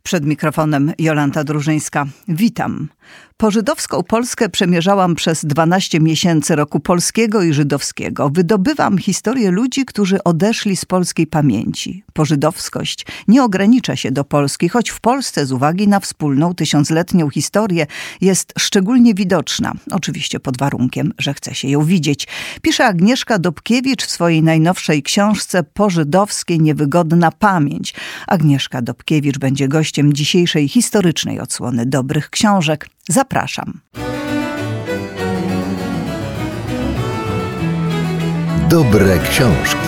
Przed mikrofonem Jolanta Drużyńska. Witam. Po żydowską Polskę przemierzałam przez 12 miesięcy roku polskiego i żydowskiego. Wydobywam historię ludzi, którzy odeszli z polskiej pamięci. Pożydowskość nie ogranicza się do Polski, choć w Polsce z uwagi na wspólną tysiącletnią historię jest szczególnie widoczna. Oczywiście pod warunkiem, że chce się ją widzieć. Pisze Agnieszka Dobkiewicz w swojej najnowszej książce Pożydowskie niewygodna pamięć. Agnieszka Dobkiewicz będzie gościem dzisiejszej historycznej odsłony dobrych książek. Zapraszam. Dobre książki.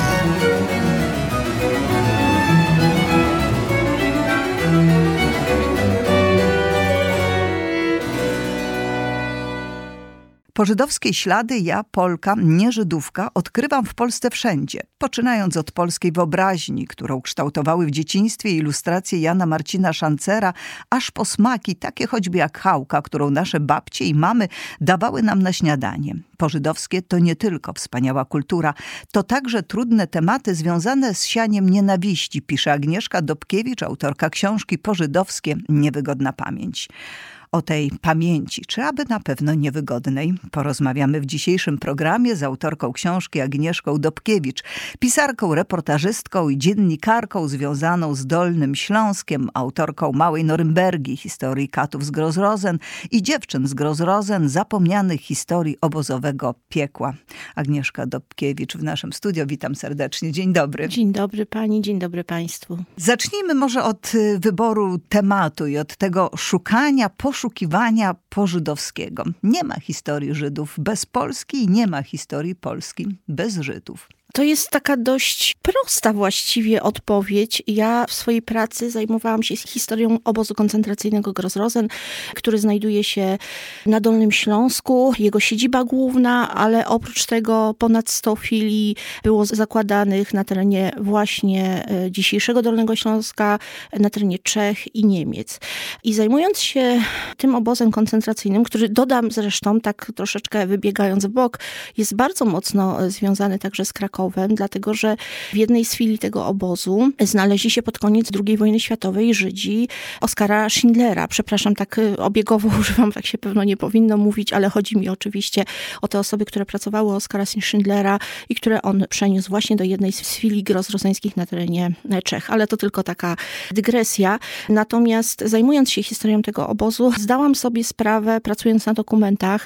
Pożydowskie ślady ja, Polka, nie Żydówka, odkrywam w Polsce wszędzie. Poczynając od polskiej wyobraźni, którą kształtowały w dzieciństwie ilustracje Jana Marcina Szancera, aż po smaki, takie choćby jak chałka, którą nasze babcie i mamy dawały nam na śniadanie. Pożydowskie to nie tylko wspaniała kultura, to także trudne tematy związane z sianiem nienawiści, pisze Agnieszka Dobkiewicz, autorka książki Pożydowskie niewygodna pamięć. O tej pamięci, czy aby na pewno niewygodnej, porozmawiamy w dzisiejszym programie z autorką książki Agnieszką Dobkiewicz, pisarką, reportażystką i dziennikarką związaną z Dolnym Śląskiem, autorką Małej Norymbergi, historii katów z Gross-Rosen i dziewczyn z Gross-Rosen, zapomnianych historii obozowego piekła. Agnieszka Dobkiewicz w naszym studio. Witam serdecznie. Dzień dobry. Dzień dobry pani, dzień dobry państwu. Zacznijmy może od wyboru tematu i od tego szukania, poszukiwania pożydowskiego. Nie ma historii Żydów bez Polski i nie ma historii Polski bez Żydów. To jest taka dość prosta właściwie odpowiedź. Ja w swojej pracy zajmowałam się historią obozu koncentracyjnego Gross-Rosen, który znajduje się na Dolnym Śląsku. Jego siedziba główna, ale oprócz tego ponad 100 filii było zakładanych na terenie właśnie dzisiejszego Dolnego Śląska, na terenie Czech i Niemiec. I zajmując się tym obozem koncentracyjnym, który dodam zresztą, tak troszeczkę wybiegając w bok, jest bardzo mocno związany także z Krakowem, dlatego że w jednej z filii tego obozu znaleźli się pod koniec II wojny światowej Żydzi Oskara Schindlera. Przepraszam, tak obiegowo używam, tak się pewno nie powinno mówić, ale chodzi mi oczywiście o te osoby, które pracowały u Oskara Schindlera i które on przeniósł właśnie do jednej z filii gross-roseńskich na terenie Czech. Ale to tylko taka dygresja. Natomiast zajmując się historią tego obozu, zdałam sobie sprawę, pracując na dokumentach,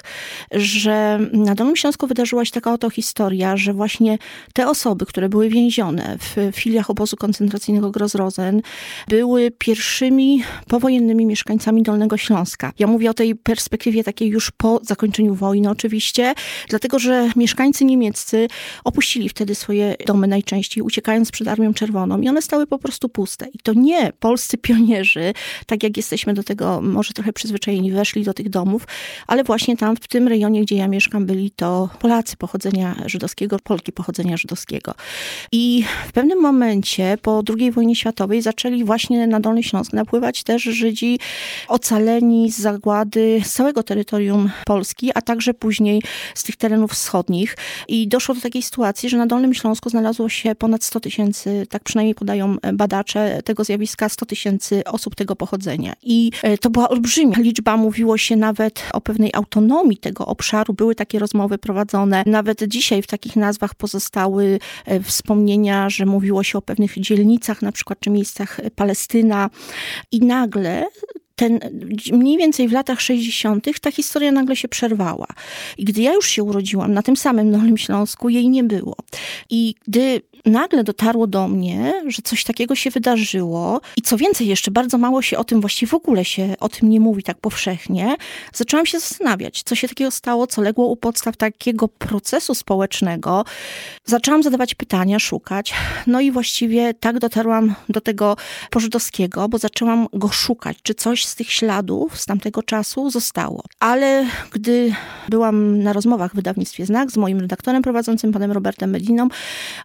że na Dolnym Śląsku wydarzyła się taka oto historia, że właśnie te osoby, które były więzione w filiach obozu koncentracyjnego Gross-Rosen, były pierwszymi powojennymi mieszkańcami Dolnego Śląska. Ja mówię o tej perspektywie takiej już po zakończeniu wojny oczywiście, dlatego że mieszkańcy niemieccy opuścili wtedy swoje domy najczęściej, uciekając przed Armią Czerwoną i one stały po prostu puste. I to nie polscy pionierzy, tak jak jesteśmy do tego może trochę przyzwyczajeni, weszli do tych domów, ale właśnie tam w tym rejonie, gdzie ja mieszkam, byli to Polacy pochodzenia żydowskiego, Polki pochodzenia żydowskiego. I w pewnym momencie po II wojnie światowej zaczęli właśnie na Dolny Śląsk napływać też Żydzi ocaleni z zagłady z całego terytorium Polski, a także później z tych terenów wschodnich. I doszło do takiej sytuacji, że na Dolnym Śląsku znalazło się ponad 100 000, tak przynajmniej podają badacze tego zjawiska, 100 000 osób tego pochodzenia. I to była olbrzymia liczba, mówiło się nawet o pewnej autonomii tego obszaru, były takie rozmowy prowadzone. Nawet dzisiaj w takich nazwach pozostały wspomnienia, że mówiło się o pewnych dzielnicach, na przykład czy miejscach Palestyna. I nagle mniej więcej w latach 60. ta historia nagle się przerwała. I gdy ja już się urodziłam na tym samym Dolnym Śląsku, jej nie było. I gdy nagle dotarło do mnie, że coś takiego się wydarzyło i co więcej jeszcze, bardzo mało się o tym, właściwie w ogóle się o tym nie mówi tak powszechnie, zaczęłam się zastanawiać, co się takiego stało, co legło u podstaw takiego procesu społecznego. Zaczęłam zadawać pytania, szukać. No i właściwie tak dotarłam do tego pożydowskiego, bo zaczęłam go szukać, czy coś z tych śladów z tamtego czasu zostało. Ale gdy byłam na rozmowach w wydawnictwie Znak z moim redaktorem prowadzącym, panem Robertem Mediną, jemu ten pomysł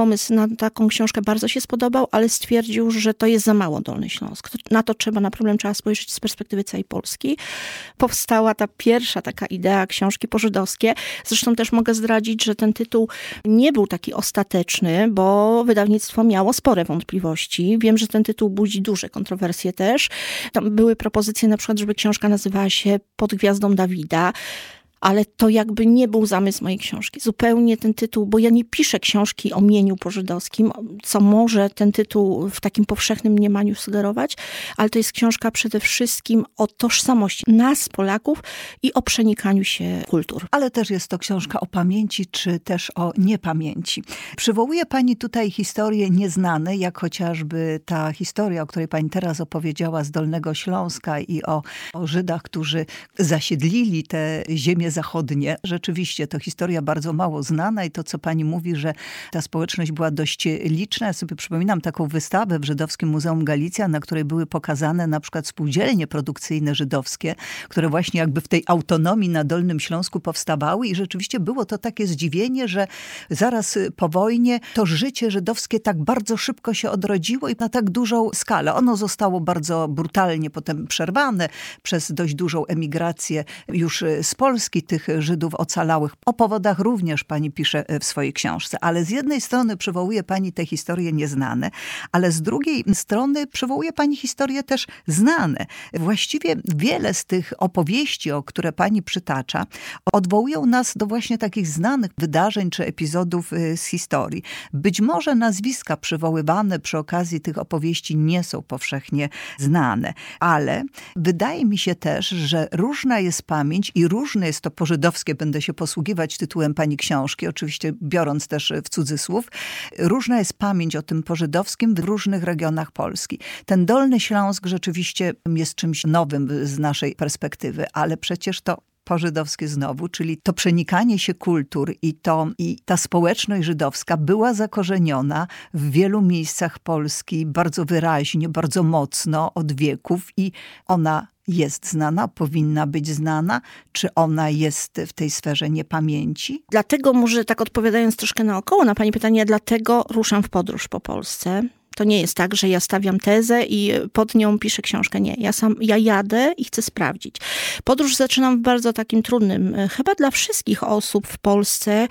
pomysł na taką książkę bardzo się spodobał, ale stwierdził, że to jest za mało Dolny Śląsk. Na to na problem trzeba spojrzeć z perspektywy całej Polski. Powstała ta pierwsza taka idea książki pożydowskie. Zresztą też mogę zdradzić, że ten tytuł nie był taki ostateczny, bo wydawnictwo miało spore wątpliwości. Wiem, że ten tytuł budzi duże kontrowersje też. Tam były propozycje na przykład, żeby książka nazywała się Pod gwiazdą Dawida. Ale to jakby nie był zamysł mojej książki. Zupełnie ten tytuł, bo ja nie piszę książki o mieniu pożydowskim, co może ten tytuł w takim powszechnym mniemaniu sugerować, ale to jest książka przede wszystkim o tożsamości nas, Polaków, i o przenikaniu się kultur. Ale też jest to książka o pamięci, czy też o niepamięci. Przywołuje pani tutaj historie nieznane, jak chociażby ta historia, o której pani teraz opowiedziała z Dolnego Śląska i o Żydach, którzy zasiedlili te ziemie zachodnie. Rzeczywiście to historia bardzo mało znana i to, co pani mówi, że ta społeczność była dość liczna. Ja sobie przypominam taką wystawę w Żydowskim Muzeum Galicja, na której były pokazane na przykład spółdzielnie produkcyjne żydowskie, które właśnie jakby w tej autonomii na Dolnym Śląsku powstawały i rzeczywiście było to takie zdziwienie, że zaraz po wojnie to życie żydowskie tak bardzo szybko się odrodziło i na tak dużą skalę. Ono zostało bardzo brutalnie potem przerwane przez dość dużą emigrację już z Polski, tych Żydów ocalałych. O powodach również pani pisze w swojej książce. Ale z jednej strony przywołuje pani te historie nieznane, ale z drugiej strony przywołuje pani historie też znane. Właściwie wiele z tych opowieści, o które pani przytacza, odwołują nas do właśnie takich znanych wydarzeń czy epizodów z historii. Być może nazwiska przywoływane przy okazji tych opowieści nie są powszechnie znane, ale wydaje mi się też, że różna jest pamięć i różne jest to pożydowskie, będę się posługiwać tytułem pani książki, oczywiście biorąc też w cudzysłów. Różna jest pamięć o tym pożydowskim w różnych regionach Polski. Ten Dolny Śląsk rzeczywiście jest czymś nowym z naszej perspektywy, ale przecież to pożydowskie znowu, czyli to przenikanie się kultur i ta społeczność żydowska była zakorzeniona w wielu miejscach Polski bardzo wyraźnie, bardzo mocno od wieków i ona jest znana, powinna być znana? Czy ona jest w tej sferze niepamięci? Dlatego może tak odpowiadając troszkę naokoło na pani pytanie, dlatego ruszam w podróż po Polsce. To nie jest tak, że ja stawiam tezę i pod nią piszę książkę. Nie, ja jadę i chcę sprawdzić. Podróż zaczynam w bardzo takim trudnym, chyba dla wszystkich osób w Polsce,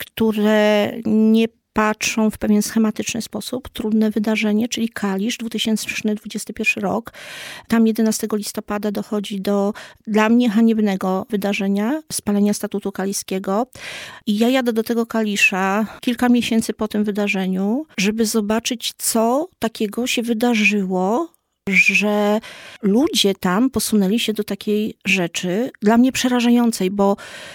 które nie patrzą w pewien schematyczny sposób. Trudne wydarzenie, czyli Kalisz, 2021 rok. Tam 11 listopada dochodzi do dla mnie haniebnego wydarzenia, spalenia statutu kaliskiego. I ja jadę do tego Kalisza kilka miesięcy po tym wydarzeniu, żeby zobaczyć, co takiego się wydarzyło, że ludzie tam posunęli się do takiej rzeczy, dla mnie przerażającej, bo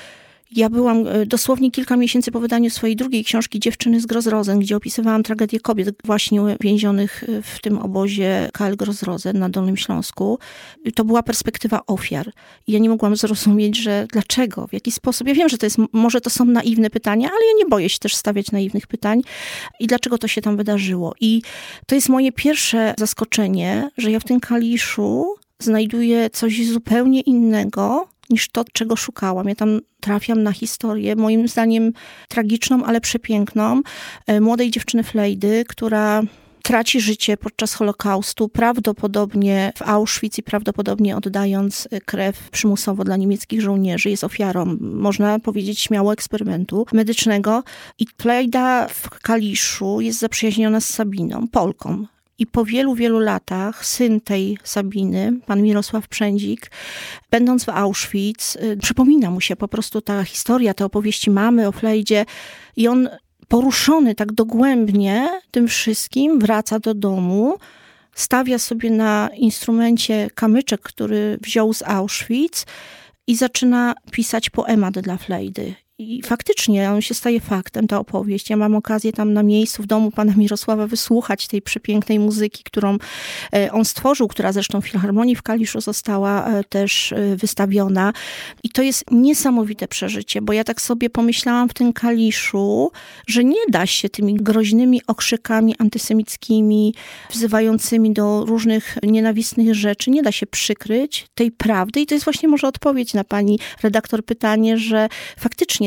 ja byłam dosłownie kilka miesięcy po wydaniu swojej drugiej książki Dziewczyny z Gross-Rosen, gdzie opisywałam tragedię kobiet właśnie więzionych w tym obozie KL Gross-Rosen na Dolnym Śląsku. To była perspektywa ofiar. I ja nie mogłam zrozumieć, że dlaczego, w jaki sposób. Ja wiem, że może to są naiwne pytania, ale ja nie boję się też stawiać naiwnych pytań. I dlaczego to się tam wydarzyło. I to jest moje pierwsze zaskoczenie, że ja w tym Kaliszu znajduję coś zupełnie innego, niż to, czego szukałam. Ja tam trafiam na historię, moim zdaniem tragiczną, ale przepiękną, młodej dziewczyny Flejdy, która traci życie podczas Holokaustu, prawdopodobnie w Auschwitz i prawdopodobnie oddając krew przymusowo dla niemieckich żołnierzy. Jest ofiarą, można powiedzieć śmiało, eksperymentu medycznego. I Flejda w Kaliszu jest zaprzyjaźniona z Sabiną, Polką. I po wielu, wielu latach syn tej Sabiny, pan Mirosław Przędzik, będąc w Auschwitz, przypomina mu się po prostu ta historia, te opowieści mamy o Flejdzie i on poruszony tak dogłębnie tym wszystkim wraca do domu, stawia sobie na instrumencie kamyczek, który wziął z Auschwitz i zaczyna pisać poemat dla Flejdy. I faktycznie on się staje faktem, ta opowieść. Ja mam okazję tam na miejscu w domu pana Mirosława wysłuchać tej przepięknej muzyki, którą on stworzył, która zresztą w Filharmonii w Kaliszu została też wystawiona. I to jest niesamowite przeżycie, bo ja tak sobie pomyślałam w tym Kaliszu, że nie da się tymi groźnymi okrzykami antysemickimi, wzywającymi do różnych nienawistnych rzeczy, nie da się przykryć tej prawdy. I to jest właśnie może odpowiedź na pani redaktor pytanie, że faktycznie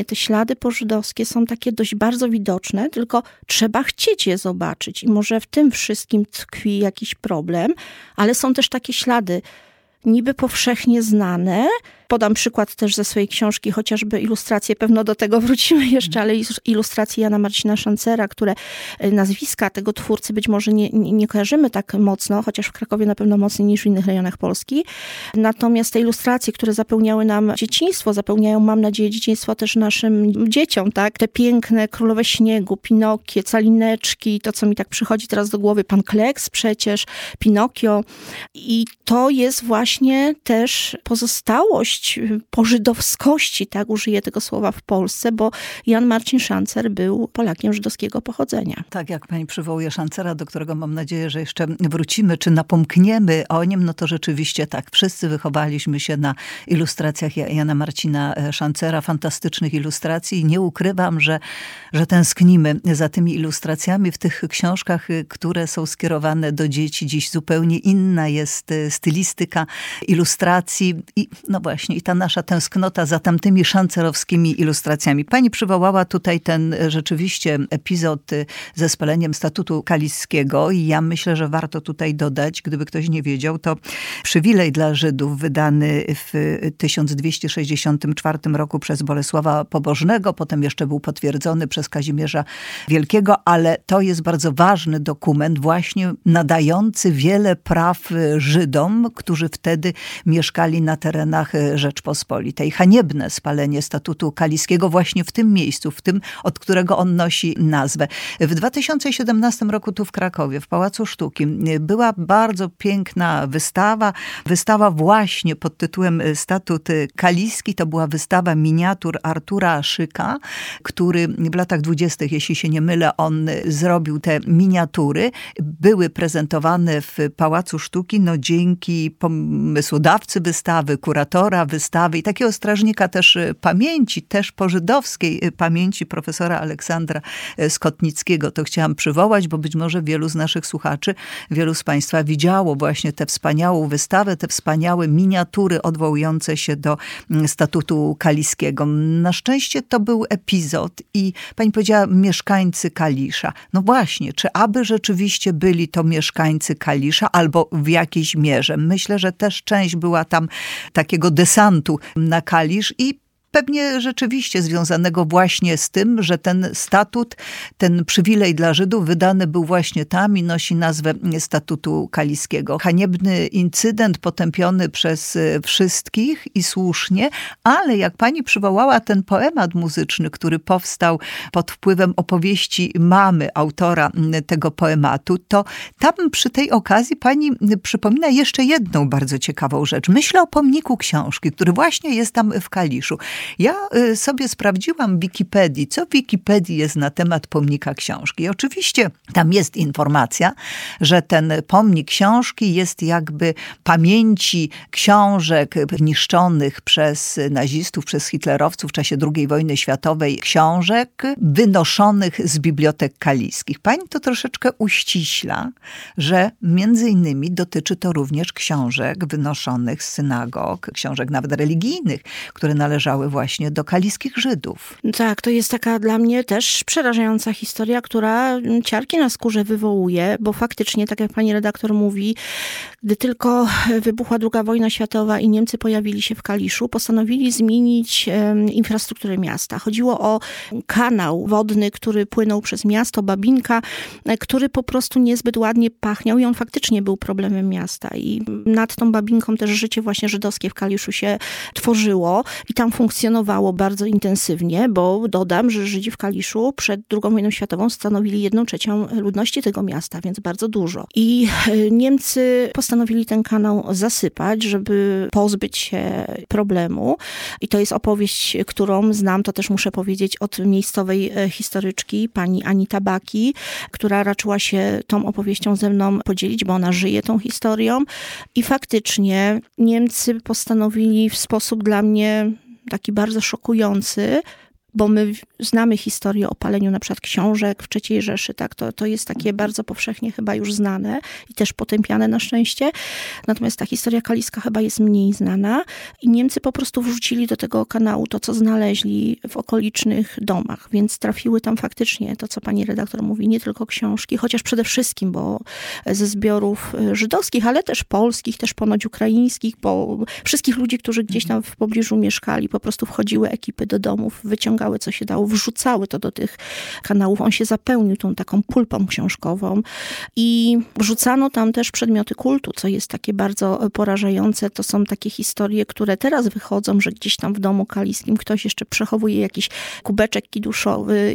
te ślady pożydowskie są takie dość bardzo widoczne, tylko trzeba chcieć je zobaczyć. I może w tym wszystkim tkwi jakiś problem, ale są też takie ślady niby powszechnie znane. Podam przykład też ze swojej książki, chociażby ilustracje, pewno do tego wrócimy jeszcze, ale ilustracje Jana Marcina Szancera, które nazwiska tego twórcy być może nie kojarzymy tak mocno, chociaż w Krakowie na pewno mocniej niż w innych rejonach Polski. Natomiast te ilustracje, które zapełniały nam dzieciństwo, zapełniają, mam nadzieję, dzieciństwo też naszym dzieciom, tak? Te piękne Królowe Śniegu, Pinokie, Calineczki, to co mi tak przychodzi teraz do głowy, Pan Kleks przecież, Pinokio. I to jest właśnie też pozostałość pożydowskości, tak użyję tego słowa w Polsce, bo Jan Marcin Szancer był Polakiem żydowskiego pochodzenia. Tak, jak pani przywołuje Szancera, do którego mam nadzieję, że jeszcze wrócimy, czy napomkniemy o nim, no to rzeczywiście tak, wszyscy wychowaliśmy się na ilustracjach Jana Marcina Szancera, fantastycznych ilustracji i nie ukrywam, że tęsknimy za tymi ilustracjami w tych książkach, które są skierowane do dzieci. Dziś zupełnie inna jest stylistyka ilustracji i no właśnie, i ta nasza tęsknota za tamtymi szancerowskimi ilustracjami. Pani przywołała tutaj ten rzeczywiście epizod ze spaleniem Statutu Kaliskiego i ja myślę, że warto tutaj dodać, gdyby ktoś nie wiedział, to przywilej dla Żydów wydany w 1264 roku przez Bolesława Pobożnego, potem jeszcze był potwierdzony przez Kazimierza Wielkiego, ale to jest bardzo ważny dokument, właśnie nadający wiele praw Żydom, którzy wtedy mieszkali na terenach Rzeczpospolitej. Haniebne spalenie Statutu Kaliskiego właśnie w tym miejscu, w tym, od którego on nosi nazwę. W 2017 roku tu w Krakowie, w Pałacu Sztuki, była bardzo piękna wystawa właśnie pod tytułem Statut Kaliski. To była wystawa miniatur Artura Szyka, który w latach 20., jeśli się nie mylę, on zrobił te miniatury. Były prezentowane w Pałacu Sztuki, no dzięki pomysłodawcy wystawy, kuratora wystawy i takiego strażnika też pamięci, też pożydowskiej pamięci profesora Aleksandra Skotnickiego. To chciałam przywołać, bo być może wielu z naszych słuchaczy, wielu z państwa widziało właśnie tę wspaniałą wystawę, te wspaniałe miniatury odwołujące się do Statutu Kaliskiego. Na szczęście to był epizod i pani powiedziała mieszkańcy Kalisza. No właśnie, czy aby rzeczywiście byli to mieszkańcy Kalisza albo w jakiejś mierze? Myślę, że też część była tam takiego desantu na Kalisz i pewnie rzeczywiście związanego właśnie z tym, że ten statut, ten przywilej dla Żydów wydany był właśnie tam i nosi nazwę Statutu Kaliskiego. Haniebny incydent potępiony przez wszystkich i słusznie, ale jak pani przywołała ten poemat muzyczny, który powstał pod wpływem opowieści mamy autora tego poematu, to tam przy tej okazji pani przypomina jeszcze jedną bardzo ciekawą rzecz. Myślę o pomniku książki, który właśnie jest tam w Kaliszu. Ja sobie sprawdziłam w Wikipedii, co w Wikipedii jest na temat pomnika książki. I oczywiście tam jest informacja, że ten pomnik książki jest jakby pamięci książek niszczonych przez nazistów, przez hitlerowców w czasie II wojny światowej, książek wynoszonych z bibliotek kaliskich. Pani to troszeczkę uściśla, że między innymi dotyczy to również książek wynoszonych z synagog, książek nawet religijnych, które należały właśnie do kaliskich Żydów. Tak, to jest taka dla mnie też przerażająca historia, która ciarki na skórze wywołuje, bo faktycznie, tak jak pani redaktor mówi, gdy tylko wybuchła II wojna światowa i Niemcy pojawili się w Kaliszu, postanowili zmienić infrastrukturę miasta. Chodziło o kanał wodny, który płynął przez miasto, Babinka, który po prostu niezbyt ładnie pachniał i on faktycznie był problemem miasta. I nad tą Babinką też życie właśnie żydowskie w Kaliszu się tworzyło i tam funkcjonowało bardzo intensywnie, bo dodam, że Żydzi w Kaliszu przed II wojną światową stanowili 1/3 ludności tego miasta, więc bardzo dużo. I Niemcy postanowili ten kanał zasypać, żeby pozbyć się problemu. I to jest opowieść, którą znam, to też muszę powiedzieć, od miejscowej historyczki, pani Ani Tabaki, która raczyła się tą opowieścią ze mną podzielić, bo ona żyje tą historią. I faktycznie Niemcy postanowili w sposób dla mnie taki bardzo szokujący bo my znamy historię o paleniu na przykład książek w III Rzeszy, tak? To jest takie bardzo powszechnie chyba już znane i też potępiane na szczęście. Natomiast ta historia kaliska chyba jest mniej znana i Niemcy po prostu wrzucili do tego kanału to, co znaleźli w okolicznych domach, więc trafiły tam faktycznie to, co pani redaktor mówi, nie tylko książki, chociaż przede wszystkim, bo ze zbiorów żydowskich, ale też polskich, też ponoć ukraińskich, bo wszystkich ludzi, którzy gdzieś tam w pobliżu mieszkali, po prostu wchodziły ekipy do domów, wyciągały co się dało, wrzucały to do tych kanałów. On się zapełnił tą taką pulpą książkową i wrzucano tam też przedmioty kultu, co jest takie bardzo porażające. To są takie historie, które teraz wychodzą, że gdzieś tam w domu kaliskim ktoś jeszcze przechowuje jakiś kubeczek kiduszowy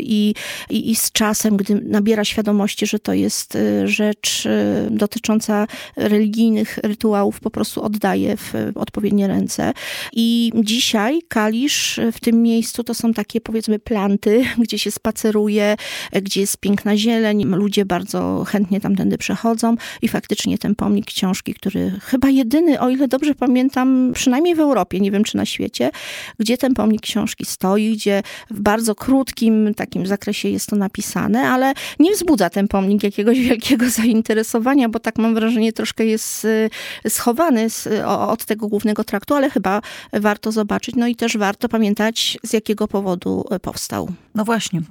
i z czasem, gdy nabiera świadomości, że to jest rzecz dotycząca religijnych rytuałów, po prostu oddaje w odpowiednie ręce. I dzisiaj Kalisz w tym miejscu to są takie, powiedzmy, planty, gdzie się spaceruje, gdzie jest piękna zieleń, ludzie bardzo chętnie tamtędy przechodzą i faktycznie ten pomnik książki, który chyba jedyny, o ile dobrze pamiętam, przynajmniej w Europie, nie wiem czy na świecie, gdzie ten pomnik książki stoi, gdzie w bardzo krótkim takim zakresie jest to napisane, ale nie wzbudza ten pomnik jakiegoś wielkiego zainteresowania, bo tak mam wrażenie troszkę jest schowany od tego głównego traktu, ale chyba warto zobaczyć, no i też warto pamiętać, z jakiego powodu powstał. No właśnie,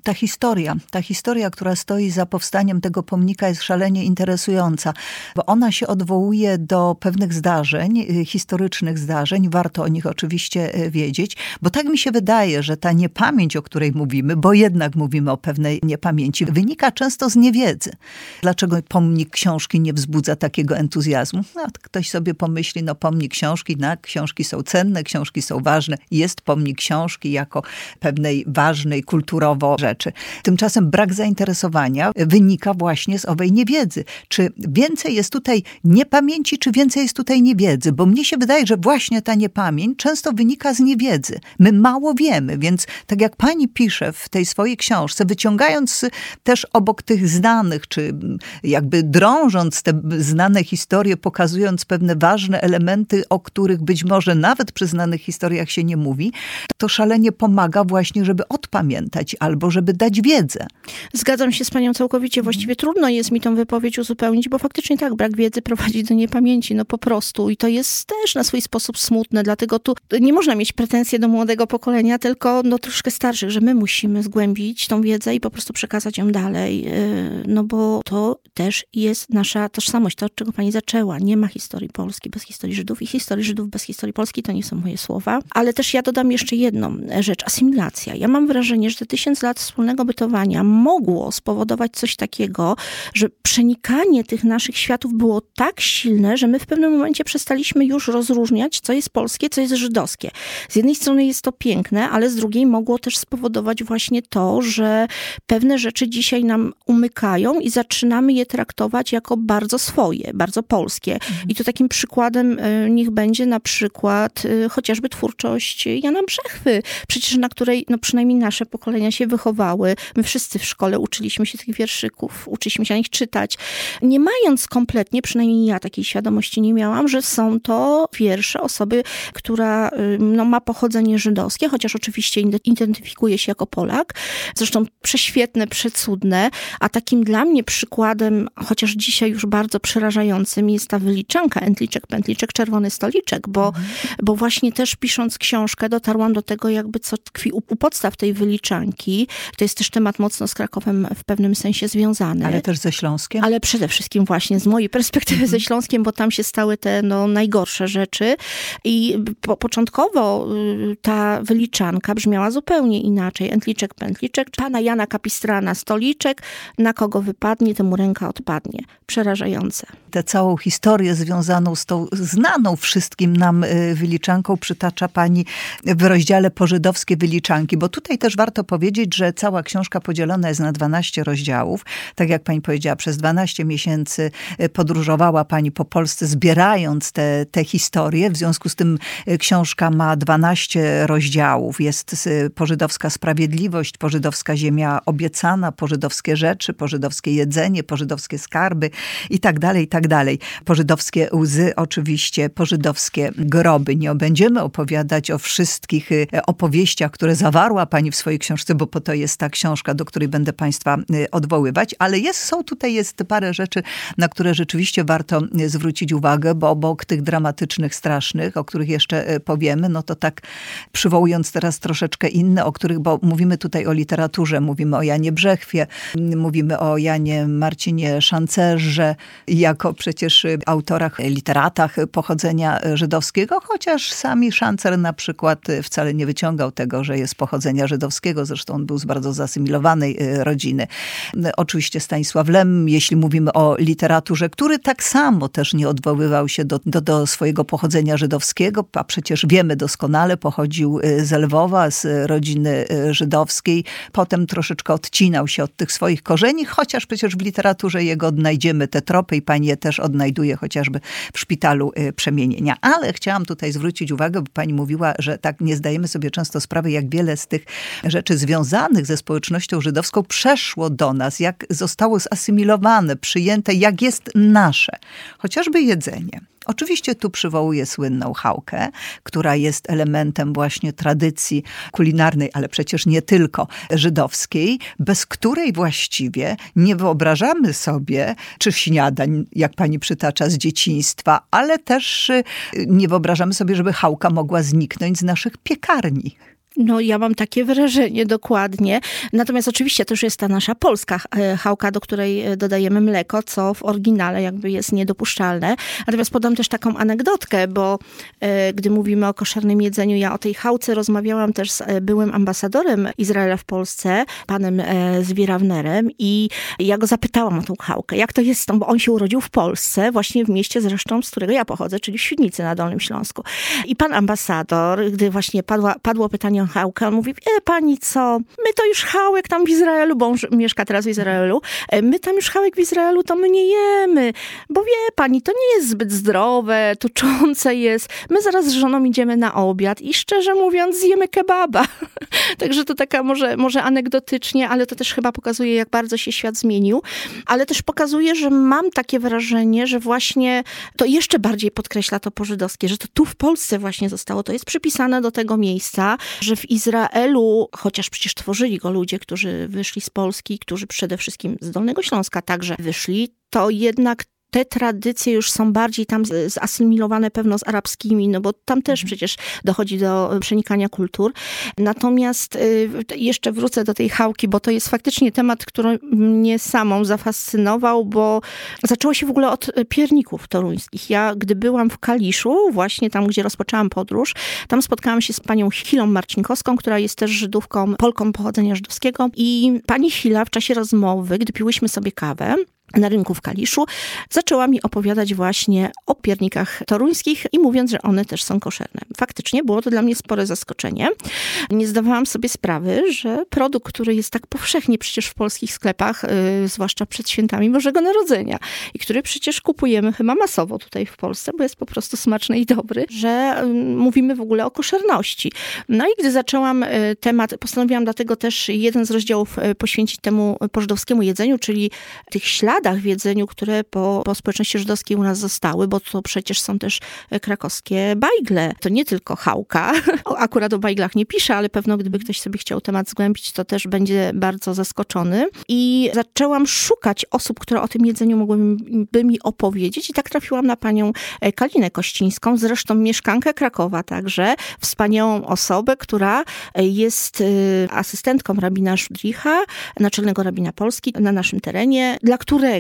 ta historia, która stoi za powstaniem tego pomnika jest szalenie interesująca, bo ona się odwołuje do pewnych zdarzeń, historycznych zdarzeń, warto o nich oczywiście wiedzieć, bo tak mi się wydaje, że ta niepamięć, o której mówimy, bo jednak mówimy o pewnej niepamięci, wynika często z niewiedzy. Dlaczego pomnik książki nie wzbudza takiego entuzjazmu? No, ktoś sobie pomyśli, no pomnik książki, książki są cenne, książki są ważne, jest pomnik książki jako pewnej ważnej kulturowo rzeczy. Tymczasem brak zainteresowania wynika właśnie z owej niewiedzy. Czy więcej jest tutaj niepamięci, czy więcej jest tutaj niewiedzy? Bo mnie się wydaje, że właśnie ta niepamięć często wynika z niewiedzy. My mało wiemy, więc tak jak pani pisze w tej swojej książce, wyciągając też obok tych znanych, czy jakby drążąc te znane historie, pokazując pewne ważne elementy, o których być może nawet przy znanych historiach się nie mówi, to szalenie pomaga właśnie, żeby odpamiętać albo żeby dać wiedzę. Zgadzam się z panią całkowicie. Właściwie trudno jest mi tą wypowiedź uzupełnić, bo faktycznie tak, brak wiedzy prowadzi do niepamięci, no po prostu. I to jest też na swój sposób smutne, dlatego tu nie można mieć pretensji do młodego pokolenia, tylko no troszkę starszych, że my musimy zgłębić tą wiedzę i po prostu przekazać ją dalej. No bo to też jest nasza tożsamość, to od czego pani zaczęła. Nie ma historii Polski bez historii Żydów i historii Żydów bez historii Polski, to nie są moje słowa. Ale też ja dodam jeszcze jedną rzecz, asymilacja. Ja mam wrażenie, że te 1000 lat wspólnego bytowania mogło spowodować coś takiego, że przenikanie tych naszych światów było tak silne, że my w pewnym momencie przestaliśmy już rozróżniać, co jest polskie, co jest żydowskie. Z jednej strony jest to piękne, ale z drugiej mogło też spowodować właśnie to, że pewne rzeczy dzisiaj nam umykają i zaczynamy je traktować jako bardzo swoje, bardzo polskie. I tu takim przykładem niech będzie na przykład chociażby twórczość Jana Brzechwy, przecież na której no przynajmniej nasze pokolenia się wychowały. My wszyscy w szkole uczyliśmy się tych wierszyków, uczyliśmy się na nich czytać, nie mając kompletnie, przynajmniej ja takiej świadomości nie miałam, że są to wiersze osoby, która no, ma pochodzenie żydowskie, chociaż oczywiście identyfikuje się jako Polak. Zresztą prześwietne, przecudne, a takim dla mnie przykładem, chociaż dzisiaj już bardzo przerażającym, jest ta wyliczanka Entliczek, Pętliczek, Czerwony Stoliczek, bo właśnie też pisząc książkę dotarłam do tego jakby co tkwi u podstaw tej wyliczanki. To jest też temat mocno z Krakowem w pewnym sensie związany. Ale też ze Śląskiem? Ale przede wszystkim właśnie z mojej perspektywy ze Śląskiem, bo tam się stały te no, najgorsze rzeczy. I początkowo ta wyliczanka brzmiała zupełnie inaczej. Entliczek, Pętliczek, pana Jana Kapistrana Stoliczek, na kogo wypadnie, temu ręka odpadnie. Przerażające. Tę całą historię związaną z tą znaną wszystkim nam wyliczanką przytacza pani w rozdziale Pożydowskie wyliczanki, bo tutaj też warto powiedzieć, że cała książka podzielona jest na 12 rozdziałów. Tak jak pani powiedziała, przez 12 miesięcy podróżowała pani po Polsce, zbierając te historie. W związku z tym książka ma 12 rozdziałów. Jest pożydowska sprawiedliwość, pożydowska ziemia obiecana, pożydowskie rzeczy, pożydowskie jedzenie, pożydowskie pożydowskie skarby i tak dalej, i tak dalej. Pożydowskie łzy oczywiście, pożydowskie groby. Nie będziemy opowiadać o wszystkich opowieściach, które zawarła pani w swojej książce, bo po to jest ta książka, do której będę państwa odwoływać, ale jest parę rzeczy, na które rzeczywiście warto zwrócić uwagę, bo obok tych dramatycznych, strasznych, o których jeszcze powiemy, no to tak przywołując teraz troszeczkę inne, o których, bo mówimy tutaj o literaturze, mówimy o Janie Brzechwie, mówimy o Janie Marcinie Szancerze, jako przecież autorach, literatach pochodzenia żydowskiego, chociaż sami Szancer na przykład wcale nie wyciągał tego, że jest pochodzenia żydowskiego, zresztą on był z bardzo zasymilowanej rodziny. Oczywiście Stanisław Lem, jeśli mówimy o literaturze, który tak samo też nie odwoływał się do swojego pochodzenia żydowskiego, a przecież wiemy doskonale, pochodził z Lwowa, z rodziny żydowskiej. Potem troszeczkę odcinał się od tych swoich korzeni, chociaż przecież w literaturze jego odnajdziemy te tropy i pani je też odnajduje chociażby w Szpitalu Przemienienia. Ale chciałam tutaj zwrócić uwagę, bo pani mówiła, że tak nie zdajemy sobie często sprawy, jak wiele z tych rzeczy związanych ze społecznością żydowską przeszło do nas, jak zostało zasymilowane, przyjęte, jak jest nasze. Chociażby jedzenie. Oczywiście tu przywołuję słynną chałkę, która jest elementem właśnie tradycji kulinarnej, ale przecież nie tylko żydowskiej, bez której właściwie nie wyobrażamy sobie, czy śniadań, jak pani przytacza, z dzieciństwa, ale też nie wyobrażamy sobie, żeby chałka mogła zniknąć z naszych piekarni. No ja mam takie wrażenie, dokładnie. Natomiast oczywiście to już jest ta nasza polska chałka, do której dodajemy mleko, co w oryginale jakby jest niedopuszczalne. Natomiast podam też taką anegdotkę, bo gdy mówimy o koszernym jedzeniu, ja o tej chałce rozmawiałam też z byłym ambasadorem Izraela w Polsce, panem Zwirawnerem, i ja go zapytałam o tą chałkę. Jak to jest, bo on się urodził w Polsce, właśnie w mieście zresztą, z którego ja pochodzę, czyli w Świdnicy na Dolnym Śląsku. I pan ambasador, gdy właśnie padło pytanie o chałkę, on mówi: pani co, my to już chałek tam w Izraelu, bo on mieszka teraz w Izraelu, my tam już chałek w Izraelu to my nie jemy, bo wie pani, to nie jest zbyt zdrowe, tuczące jest. My zaraz z żoną idziemy na obiad i szczerze mówiąc zjemy kebaba. Także to taka może anegdotycznie, ale to też chyba pokazuje, jak bardzo się świat zmienił, ale też pokazuje, że mam takie wrażenie, że właśnie to jeszcze bardziej podkreśla to pożydowskie, że to tu w Polsce właśnie zostało, to jest przypisane do tego miejsca, że w Izraelu, chociaż przecież tworzyli go ludzie, którzy wyszli z Polski, którzy przede wszystkim z Dolnego Śląska także wyszli, to jednak te tradycje już są bardziej tam zasymilowane pewno z arabskimi, no bo tam też przecież dochodzi do przenikania kultur. Natomiast jeszcze wrócę do tej chałki, bo to jest faktycznie temat, który mnie samą zafascynował, bo zaczęło się w ogóle od pierników toruńskich. Ja, gdy byłam w Kaliszu, właśnie tam, gdzie rozpoczęłam podróż, tam spotkałam się z panią Hilą Marcinkowską, która jest też Żydówką, Polką pochodzenia żydowskiego, i pani Hila w czasie rozmowy, gdy piłyśmy sobie kawę na rynku w Kaliszu, zaczęła mi opowiadać właśnie o piernikach toruńskich i mówiąc, że one też są koszerne. Faktycznie było to dla mnie spore zaskoczenie. Nie zdawałam sobie sprawy, że produkt, który jest tak powszechnie przecież w polskich sklepach, zwłaszcza przed świętami Bożego Narodzenia, i który przecież kupujemy chyba masowo tutaj w Polsce, bo jest po prostu smaczny i dobry, że mówimy w ogóle o koszerności. No i gdy zaczęłam temat, postanowiłam dlatego też jeden z rozdziałów poświęcić temu pożydowskiemu jedzeniu, czyli tych śladach w jedzeniu, które po społeczności żydowskiej u nas zostały, bo to przecież są też krakowskie bajgle. To nie tylko chałka. Akurat o bajglach nie piszę, ale pewno gdyby ktoś sobie chciał temat zgłębić, to też będzie bardzo zaskoczony. I zaczęłam szukać osób, które o tym jedzeniu mogłyby mi opowiedzieć, i tak trafiłam na panią Kalinę Kościńską, zresztą mieszkankę Krakowa także, wspaniałą osobę, która jest asystentką rabina Szudricha, naczelnego rabina Polski na naszym terenie, dla którego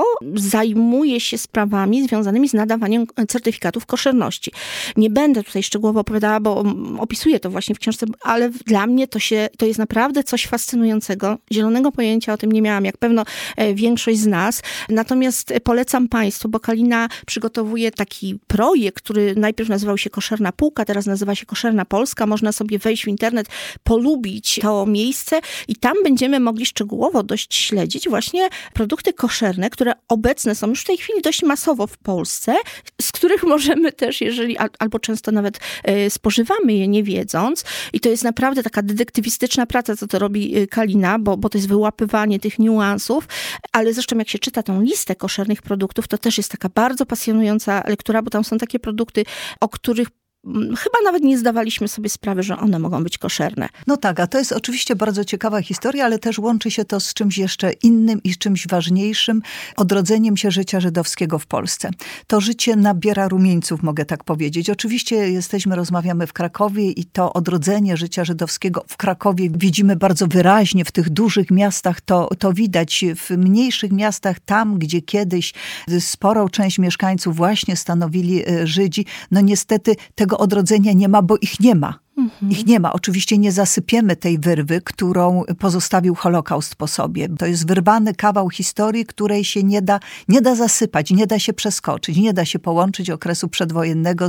zajmuje się sprawami związanymi z nadawaniem certyfikatów koszerności. Nie będę tutaj szczegółowo opowiadała, bo opisuję to właśnie w książce, ale dla mnie to jest naprawdę coś fascynującego. Zielonego pojęcia o tym nie miałam, jak pewno większość z nas. Natomiast polecam państwu, bo Kalina przygotowuje taki projekt, który najpierw nazywał się Koszerna Półka, teraz nazywa się Koszerna Polska. Można sobie wejść w internet, polubić to miejsce i tam będziemy mogli szczegółowo dość śledzić właśnie produkty koszerne, koszerne, które obecne są już w tej chwili dość masowo w Polsce, z których możemy też, jeżeli albo często nawet spożywamy je nie wiedząc. I to jest naprawdę taka detektywistyczna praca, co to robi Kalina, bo to jest wyłapywanie tych niuansów. Ale zresztą jak się czyta tą listę koszernych produktów, to też jest taka bardzo pasjonująca lektura, bo tam są takie produkty, o których chyba nawet nie zdawaliśmy sobie sprawy, że one mogą być koszerne. No tak, a to jest oczywiście bardzo ciekawa historia, ale też łączy się to z czymś jeszcze innym i z czymś ważniejszym, odrodzeniem się życia żydowskiego w Polsce. To życie nabiera rumieńców, mogę tak powiedzieć. Oczywiście rozmawiamy w Krakowie i to odrodzenie życia żydowskiego w Krakowie widzimy bardzo wyraźnie. W tych dużych miastach to widać. W mniejszych miastach, tam gdzie kiedyś sporą część mieszkańców właśnie stanowili Żydzi, no niestety tego odrodzenia nie ma, bo ich nie ma. Ich nie ma. Oczywiście nie zasypiemy tej wyrwy, którą pozostawił Holokaust po sobie. To jest wyrwany kawał historii, której się nie da zasypać, nie da się przeskoczyć, nie da się połączyć okresu przedwojennego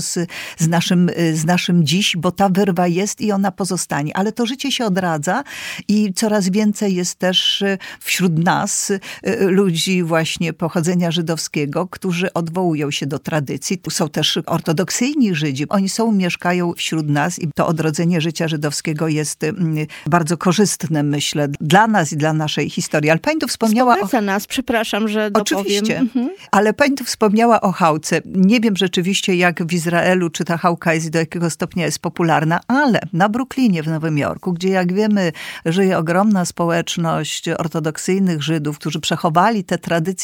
z naszym dziś, bo ta wyrwa jest i ona pozostanie. Ale to życie się odradza i coraz więcej jest też wśród nas ludzi właśnie pochodzenia żydowskiego, którzy odwołują się do tradycji. Tu są też ortodoksyjni Żydzi. Oni mieszkają wśród nas i to odrodzenie życia żydowskiego jest bardzo korzystne, myślę, dla nas i dla naszej historii. Ale pani tu wspomniała nas, przepraszam, że dopowiem. Oczywiście, ale pani tu wspomniała o chałce. Nie wiem rzeczywiście, jak w Izraelu, czy ta chałka jest i do jakiego stopnia jest popularna, ale na Brooklynie w Nowym Jorku, gdzie jak wiemy, żyje ogromna społeczność ortodoksyjnych Żydów, którzy przechowali te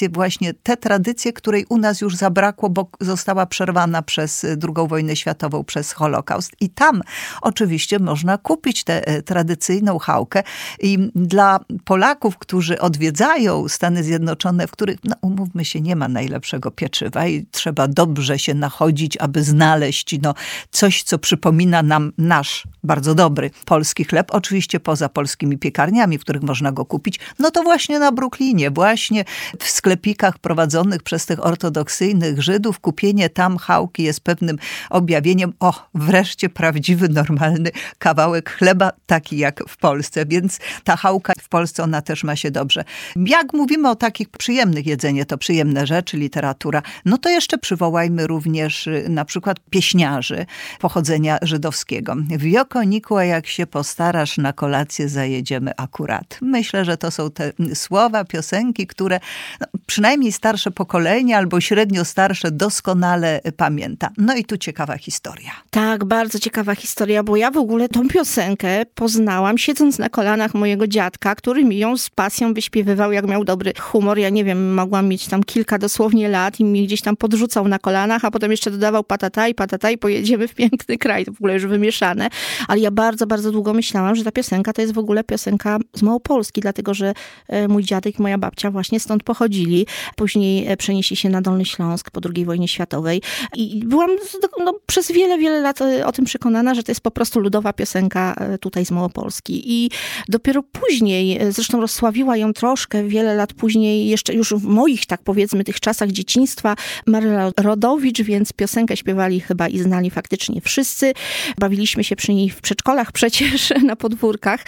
tradycje, której u nas już zabrakło, bo została przerwana przez II wojnę światową, przez Holokaust. I tam oczywiście można kupić tę tradycyjną chałkę i dla Polaków, którzy odwiedzają Stany Zjednoczone, w których, no umówmy się, nie ma najlepszego pieczywa i trzeba dobrze się nachodzić, aby znaleźć coś, co przypomina nam nasz bardzo dobry polski chleb, oczywiście poza polskimi piekarniami, w których można go kupić, no to właśnie na Brooklynie, właśnie w sklepikach prowadzonych przez tych ortodoksyjnych Żydów, kupienie tam chałki jest pewnym objawieniem, wreszcie prawdziwy, normalny kawałek chleba, taki jak w Polsce, więc ta chałka w Polsce, ona też ma się dobrze. Jak mówimy o takich przyjemnych jedzenie, to przyjemne rzeczy, literatura, no to jeszcze przywołajmy również na przykład pieśniarzy pochodzenia żydowskiego. Wiokoniku, a jak się postarasz, na kolację zajedziemy akurat. Myślę, że to są te słowa, piosenki, które przynajmniej starsze pokolenie albo średnio starsze doskonale pamięta. No i tu ciekawa historia. Tak, bardzo ciekawa historia, bo ja w ogóle tą piosenkę poznałam siedząc na kolanach mojego dziadka, który mi ją z pasją wyśpiewywał, jak miał dobry humor. Ja nie wiem, mogłam mieć tam kilka dosłownie lat i mnie gdzieś tam podrzucał na kolanach, a potem jeszcze dodawał patata i pojedziemy w piękny kraj. To w ogóle już wymieszane. Ale ja bardzo, bardzo długo myślałam, że ta piosenka to jest w ogóle piosenka z Małopolski, dlatego że mój dziadek i moja babcia właśnie stąd pochodzili. Później przenieśli się na Dolny Śląsk po II wojnie światowej i byłam przez wiele, wiele lat o tym przekonana, że to jest po prostu ludowa piosenka tutaj z Małopolski. I dopiero później, zresztą rozsławiła ją troszkę, wiele lat później, jeszcze już w moich, tak powiedzmy, tych czasach dzieciństwa, Maryla Rodowicz, więc piosenkę śpiewali chyba i znali faktycznie wszyscy. Bawiliśmy się przy niej w przedszkolach przecież, na podwórkach.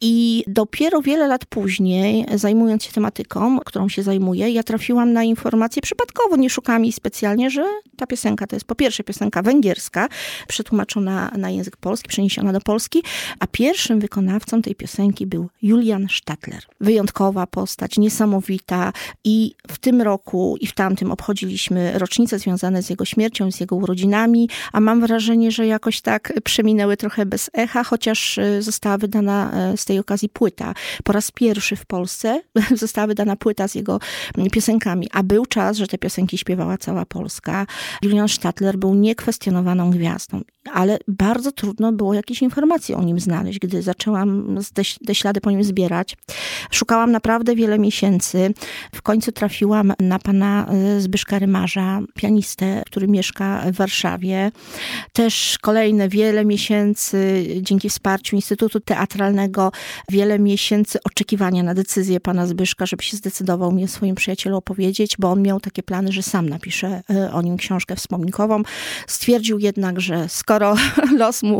I dopiero wiele lat później, zajmując się tematyką, którą się zajmuję, ja trafiłam na informację przypadkowo, nie szukałam jej specjalnie, że ta piosenka to jest po pierwsze piosenka węgierska, przetłumaczona na język polski, przeniesiona do Polski, a pierwszym wykonawcą tej piosenki był Julian Stadler. Wyjątkowa postać, niesamowita i w tym roku i w tamtym obchodziliśmy rocznice związane z jego śmiercią, z jego urodzinami, a mam wrażenie, że jakoś tak przeminęły trochę bez echa, chociaż została wydana z tej okazji płyta. Po raz pierwszy w Polsce została wydana płyta z jego piosenkami, a był czas, że te piosenki śpiewała cała Polska. Julian Stadler był niekwestionowaną gwiazdą, ale bardzo trudno było jakieś informacje o nim znaleźć, gdy zaczęłam te ślady po nim zbierać. Szukałam naprawdę wiele miesięcy. W końcu trafiłam na pana Zbyszka Rymarza, pianistę, który mieszka w Warszawie. Też kolejne wiele miesięcy, dzięki wsparciu Instytutu Teatralnego, wiele miesięcy oczekiwania na decyzję pana Zbyszka, żeby się zdecydował mi o swoim przyjacielu opowiedzieć, bo on miał takie plany, że sam napisze o nim książkę wspominkową. Stwierdził jednak, że skoro los mu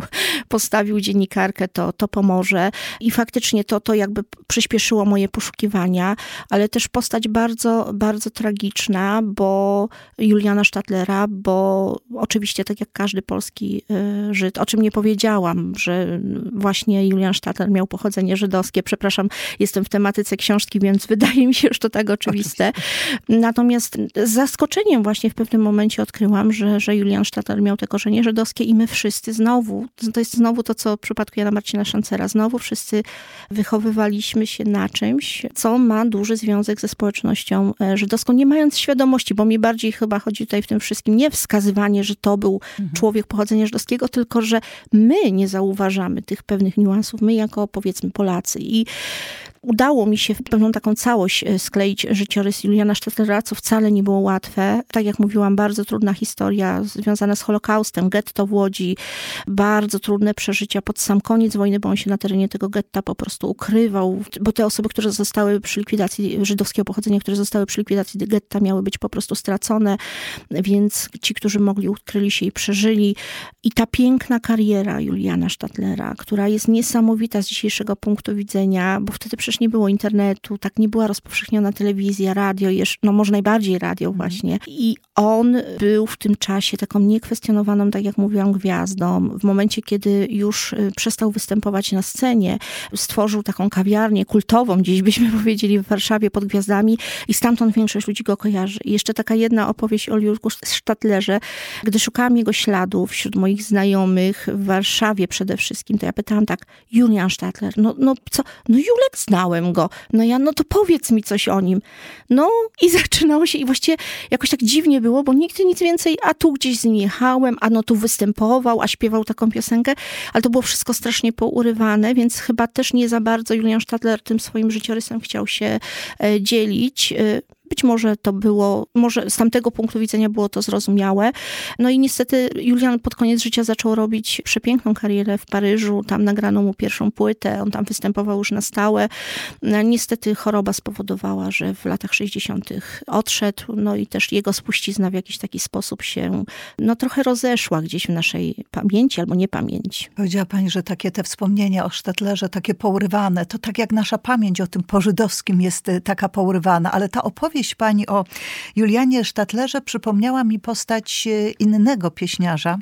postawił dziennikarkę, to pomoże. I faktycznie to jakby przyspieszyło moje poszukiwania, ale też postać bardzo, bardzo tragiczna, bo Juliana Stadlera, bo oczywiście tak jak każdy polski Żyd, o czym nie powiedziałam, że właśnie Julian Stadler miał pochodzenie żydowskie. Przepraszam, jestem w tematyce książki, więc wydaje mi się, że to tak oczywiste. Natomiast z zaskoczeniem właśnie w pewnym momencie odkryłam, że Julian Stadler miał te korzenie żydowskie i my wszyscy znowu, to jest znowu to, co w przypadku Jana Marcina Szancera, znowu wszyscy wychowywaliśmy się na czymś, co ma duży związek ze społecznością żydowską, nie mając świadomości, bo mi bardziej chyba chodzi tutaj w tym wszystkim nie wskazywanie, że to był człowiek pochodzenia żydowskiego, tylko że my nie zauważamy tych pewnych niuansów, my jako powiedzmy Polacy. I udało mi się w pewną taką całość skleić życiorys Juliana Stadlera, co wcale nie było łatwe. Tak jak mówiłam, bardzo trudna historia związana z Holokaustem, getto w Łodzi, bardzo trudne przeżycia pod sam koniec wojny, bo on się na terenie tego getta po prostu ukrywał, bo te osoby, które zostały przy likwidacji żydowskiego pochodzenia, które zostały przy likwidacji getta, miały być po prostu stracone, więc ci, którzy mogli, ukryli się i przeżyli. I ta piękna kariera Juliana Stadlera, która jest niesamowita z dzisiejszego punktu widzenia, bo wtedy przecież nie było internetu, tak nie była rozpowszechniona telewizja, radio, no może najbardziej radio właśnie. I on był w tym czasie taką niekwestionowaną, tak jak mówiłam, gwiazdą. W momencie, kiedy już przestał występować na scenie, stworzył taką kawiarnię kultową, gdzieś byśmy powiedzieli w Warszawie pod gwiazdami i stamtąd większość ludzi go kojarzy. I jeszcze taka jedna opowieść o Juliuszu Stadlerze. Gdy szukałam jego śladów wśród moich znajomych w Warszawie przede wszystkim, to ja pytałam tak, Julian Stadler, no co? No Julek, znałem go. No to powiedz mi coś o nim. No i zaczynało się i właściwie jakoś tak dziwnie było, bo nigdy nic więcej, a tu gdzieś z nim jechałem, a no tu występował, a śpiewał taką piosenkę, ale to było wszystko strasznie pourywane, więc chyba też nie za bardzo Julian Stadler tym swoim życiorysem chciał się dzielić. Być może to było, może z tamtego punktu widzenia było to zrozumiałe. No i niestety Julian pod koniec życia zaczął robić przepiękną karierę w Paryżu. Tam nagrano mu pierwszą płytę, on tam występował już na stałe. Niestety choroba spowodowała, że w latach 60. odszedł. No i też jego spuścizna w jakiś taki sposób się trochę rozeszła gdzieś w naszej pamięci albo niepamięci. Powiedziała pani, że takie te wspomnienia o Stadlerze, takie pourywane, to tak jak nasza pamięć o tym pożydowskim jest taka pourywana, ale ta opowieść pani o Julianie Stadlerze przypomniała mi postać innego pieśniarza,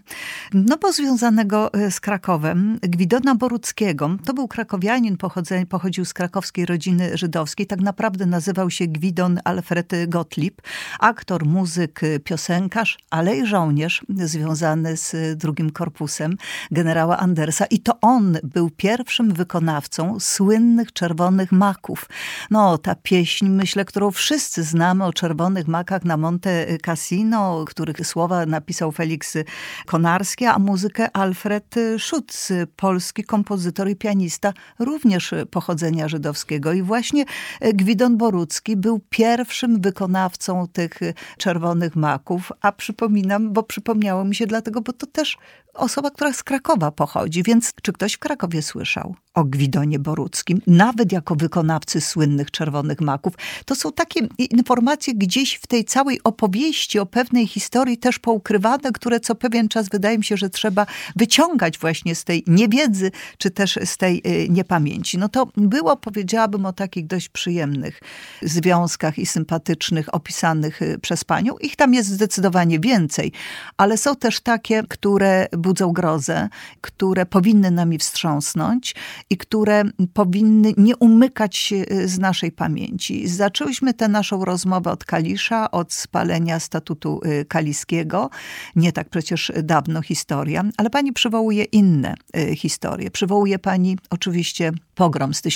bo związanego z Krakowem, Gwidona Boruckiego. To był krakowianin, pochodził z krakowskiej rodziny żydowskiej. Tak naprawdę nazywał się Gwidon Alfred Gottlieb. Aktor, muzyk, piosenkarz, ale i żołnierz związany z drugim korpusem generała Andersa. I to on był pierwszym wykonawcą słynnych Czerwonych Maków. No, ta pieśń, myślę, którą wszyscy znamy o Czerwonych Makach na Monte Cassino, których słowa napisał Felix Konarski, a muzykę Alfred Schutz, polski kompozytor i pianista, również pochodzenia żydowskiego. I właśnie Gwidon Borucki był pierwszym wykonawcą tych Czerwonych Maków, a przypominam, bo przypomniało mi się dlatego, bo to też osoba, która z Krakowa pochodzi, więc czy ktoś w Krakowie słyszał o Gwidonie Boruckim, nawet jako wykonawcy słynnych Czerwonych Maków? To są takie informacje gdzieś w tej całej opowieści o pewnej historii też poukrywane, które co pewien czas wydaje mi się, że trzeba wyciągać właśnie z tej niewiedzy, czy też z tej niepamięci. No to było, powiedziałabym, o takich dość przyjemnych związkach i sympatycznych opisanych przez panią. Ich tam jest zdecydowanie więcej, ale są też takie, które budzą grozę, które powinny nami wstrząsnąć i które powinny nie umykać z naszej pamięci. Zaczęłyśmy tę naszą rozmowę od Kalisza, od spalenia statutu kaliskiego. Nie tak przecież dawno historia, ale pani przywołuje inne historie. Przywołuje pani oczywiście pogrom z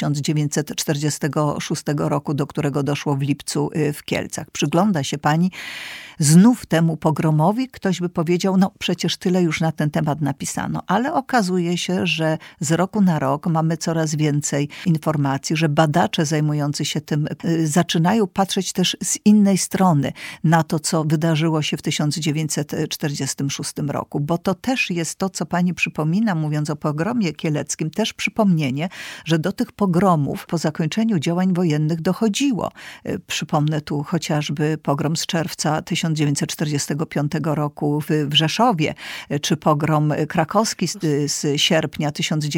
1946 roku, do którego doszło w lipcu w Kielcach. Przygląda się pani znów temu pogromowi. Ktoś by powiedział, no przecież tyle już na ten temat napisano, ale okazuje się, że z roku na rok mamy mamy coraz więcej informacji, że badacze zajmujący się tym zaczynają patrzeć też z innej strony na to, co wydarzyło się w 1946 roku. Bo to też jest to, co pani przypomina, mówiąc o pogromie kieleckim, też przypomnienie, że do tych pogromów po zakończeniu działań wojennych dochodziło. Przypomnę tu chociażby pogrom z czerwca 1945 roku w Rzeszowie, czy pogrom krakowski z sierpnia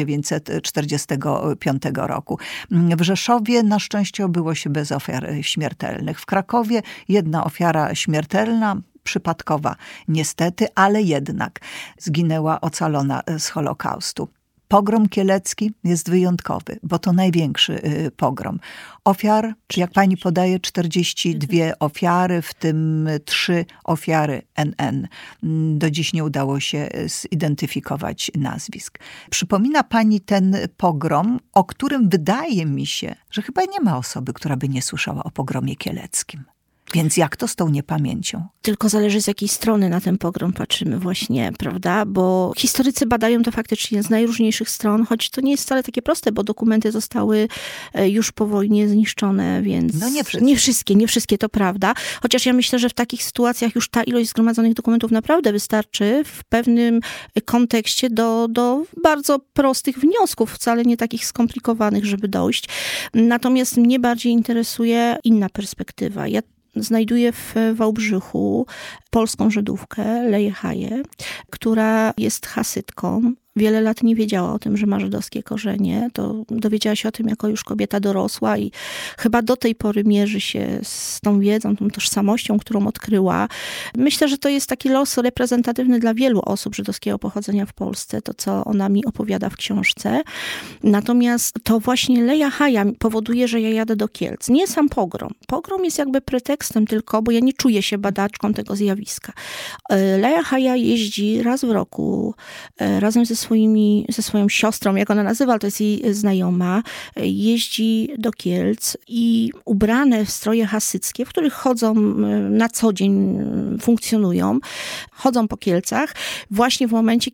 1945 roku. W Rzeszowie na szczęście obyło się bez ofiar śmiertelnych. W Krakowie jedna ofiara śmiertelna, przypadkowa niestety, ale jednak zginęła ocalona z Holokaustu. Pogrom kielecki jest wyjątkowy, bo to największy pogrom. Ofiar, jak pani podaje, 42 ofiary, w tym 3 ofiary NN. Do dziś nie udało się zidentyfikować nazwisk. Przypomina pani ten pogrom, o którym wydaje mi się, że chyba nie ma osoby, która by nie słyszała o pogromie kieleckim. Więc jak to z tą niepamięcią? Tylko zależy, z jakiej strony na ten pogrom patrzymy właśnie, prawda? Bo historycy badają to faktycznie z najróżniejszych stron, choć to nie jest wcale takie proste, bo dokumenty zostały już po wojnie zniszczone, więc no nie wszystkie, to prawda. Chociaż ja myślę, że w takich sytuacjach już ta ilość zgromadzonych dokumentów naprawdę wystarczy w pewnym kontekście do bardzo prostych wniosków, wcale nie takich skomplikowanych, żeby dojść. Natomiast mnie bardziej interesuje inna perspektywa. Ja znajduję w Wałbrzychu polską Żydówkę, Leję Haję, która jest hasytką. Wiele lat nie wiedziała o tym, że ma żydowskie korzenie. To dowiedziała się o tym jako już kobieta dorosła i chyba do tej pory mierzy się z tą wiedzą, tą tożsamością, którą odkryła. Myślę, że to jest taki los reprezentatywny dla wielu osób żydowskiego pochodzenia w Polsce, to co ona mi opowiada w książce. Natomiast to właśnie Leja Haja powoduje, że ja jadę do Kielc. Nie sam pogrom. Pogrom jest jakby pretekstem tylko, bo ja nie czuję się badaczką tego zjawiska. Leja Haja jeździ raz w roku razem ze swoją siostrą, jak ona nazywa, to jest jej znajoma, jeździ do Kielc i ubrane w stroje hasyckie, w których chodzą na co dzień, funkcjonują, chodzą po Kielcach, właśnie w momencie,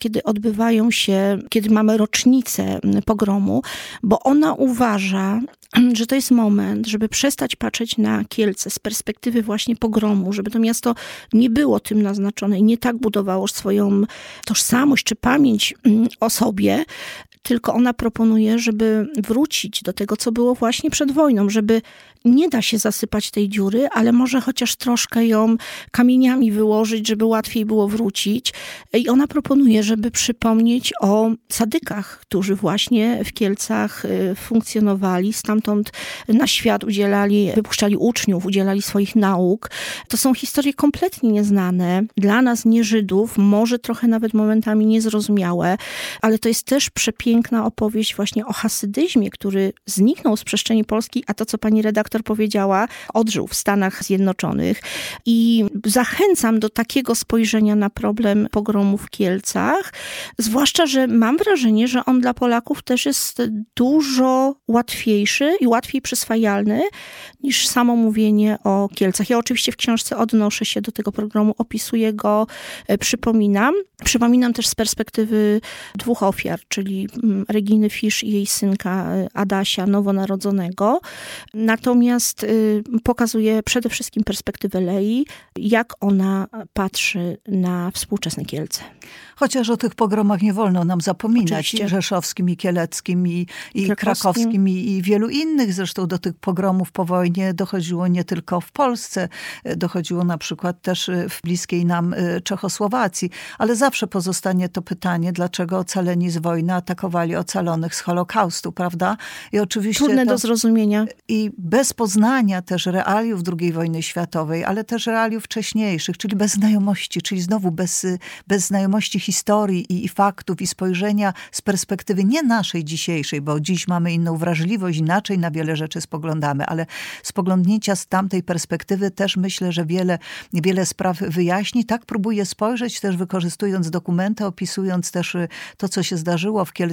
kiedy mamy rocznicę pogromu, bo ona uważa, że to jest moment, żeby przestać patrzeć na Kielce z perspektywy właśnie pogromu, żeby to miasto nie było tym naznaczone i nie tak budowało swoją tożsamość czy pamięć o sobie, tylko ona proponuje, żeby wrócić do tego, co było właśnie przed wojną, żeby nie da się zasypać tej dziury, ale może chociaż troszkę ją kamieniami wyłożyć, żeby łatwiej było wrócić. I ona proponuje, żeby przypomnieć o sadykach, którzy właśnie w Kielcach funkcjonowali, stamtąd na świat wypuszczali uczniów, udzielali swoich nauk. To są historie kompletnie nieznane, dla nas nie Żydów, może trochę nawet momentami niezrozumiałe, ale to jest też przepiękna opowieść właśnie o hasydyzmie, który zniknął z przestrzeni polskiej, a to, co pani redaktor powiedziała, odżył w Stanach Zjednoczonych. I zachęcam do takiego spojrzenia na problem pogromu w Kielcach, zwłaszcza, że mam wrażenie, że on dla Polaków też jest dużo łatwiejszy i łatwiej przyswajalny niż samo mówienie o Kielcach. Ja oczywiście w książce odnoszę się do tego pogromu, opisuję go, przypominam. Przypominam też z perspektywy 2 ofiar, czyli Reginy Fisz i jej synka Adasia, nowonarodzonego. Natomiast pokazuje przede wszystkim perspektywę Lei, jak ona patrzy na współczesne Kielce. Chociaż o tych pogromach nie wolno nam zapominać. Oczywiście. I rzeszowskim, i kieleckim, i krakowskim, i wielu innych. Zresztą do tych pogromów po wojnie dochodziło nie tylko w Polsce. Dochodziło na przykład też w bliskiej nam Czechosłowacji. Ale zawsze pozostanie to pytanie, dlaczego ocaleni z wojny atakowali ocalonych z Holokaustu, prawda? I oczywiście trudne do zrozumienia. I bez poznania też realiów II wojny światowej, ale też realiów wcześniejszych, czyli bez znajomości, czyli znowu bez znajomości historii i faktów i spojrzenia z perspektywy nie naszej dzisiejszej, bo dziś mamy inną wrażliwość, inaczej na wiele rzeczy spoglądamy, ale spoglądnięcia z tamtej perspektywy też myślę, że wiele spraw wyjaśni. Tak próbuję spojrzeć, też wykorzystując dokumenty, opisując też to, co się zdarzyło w Kielcach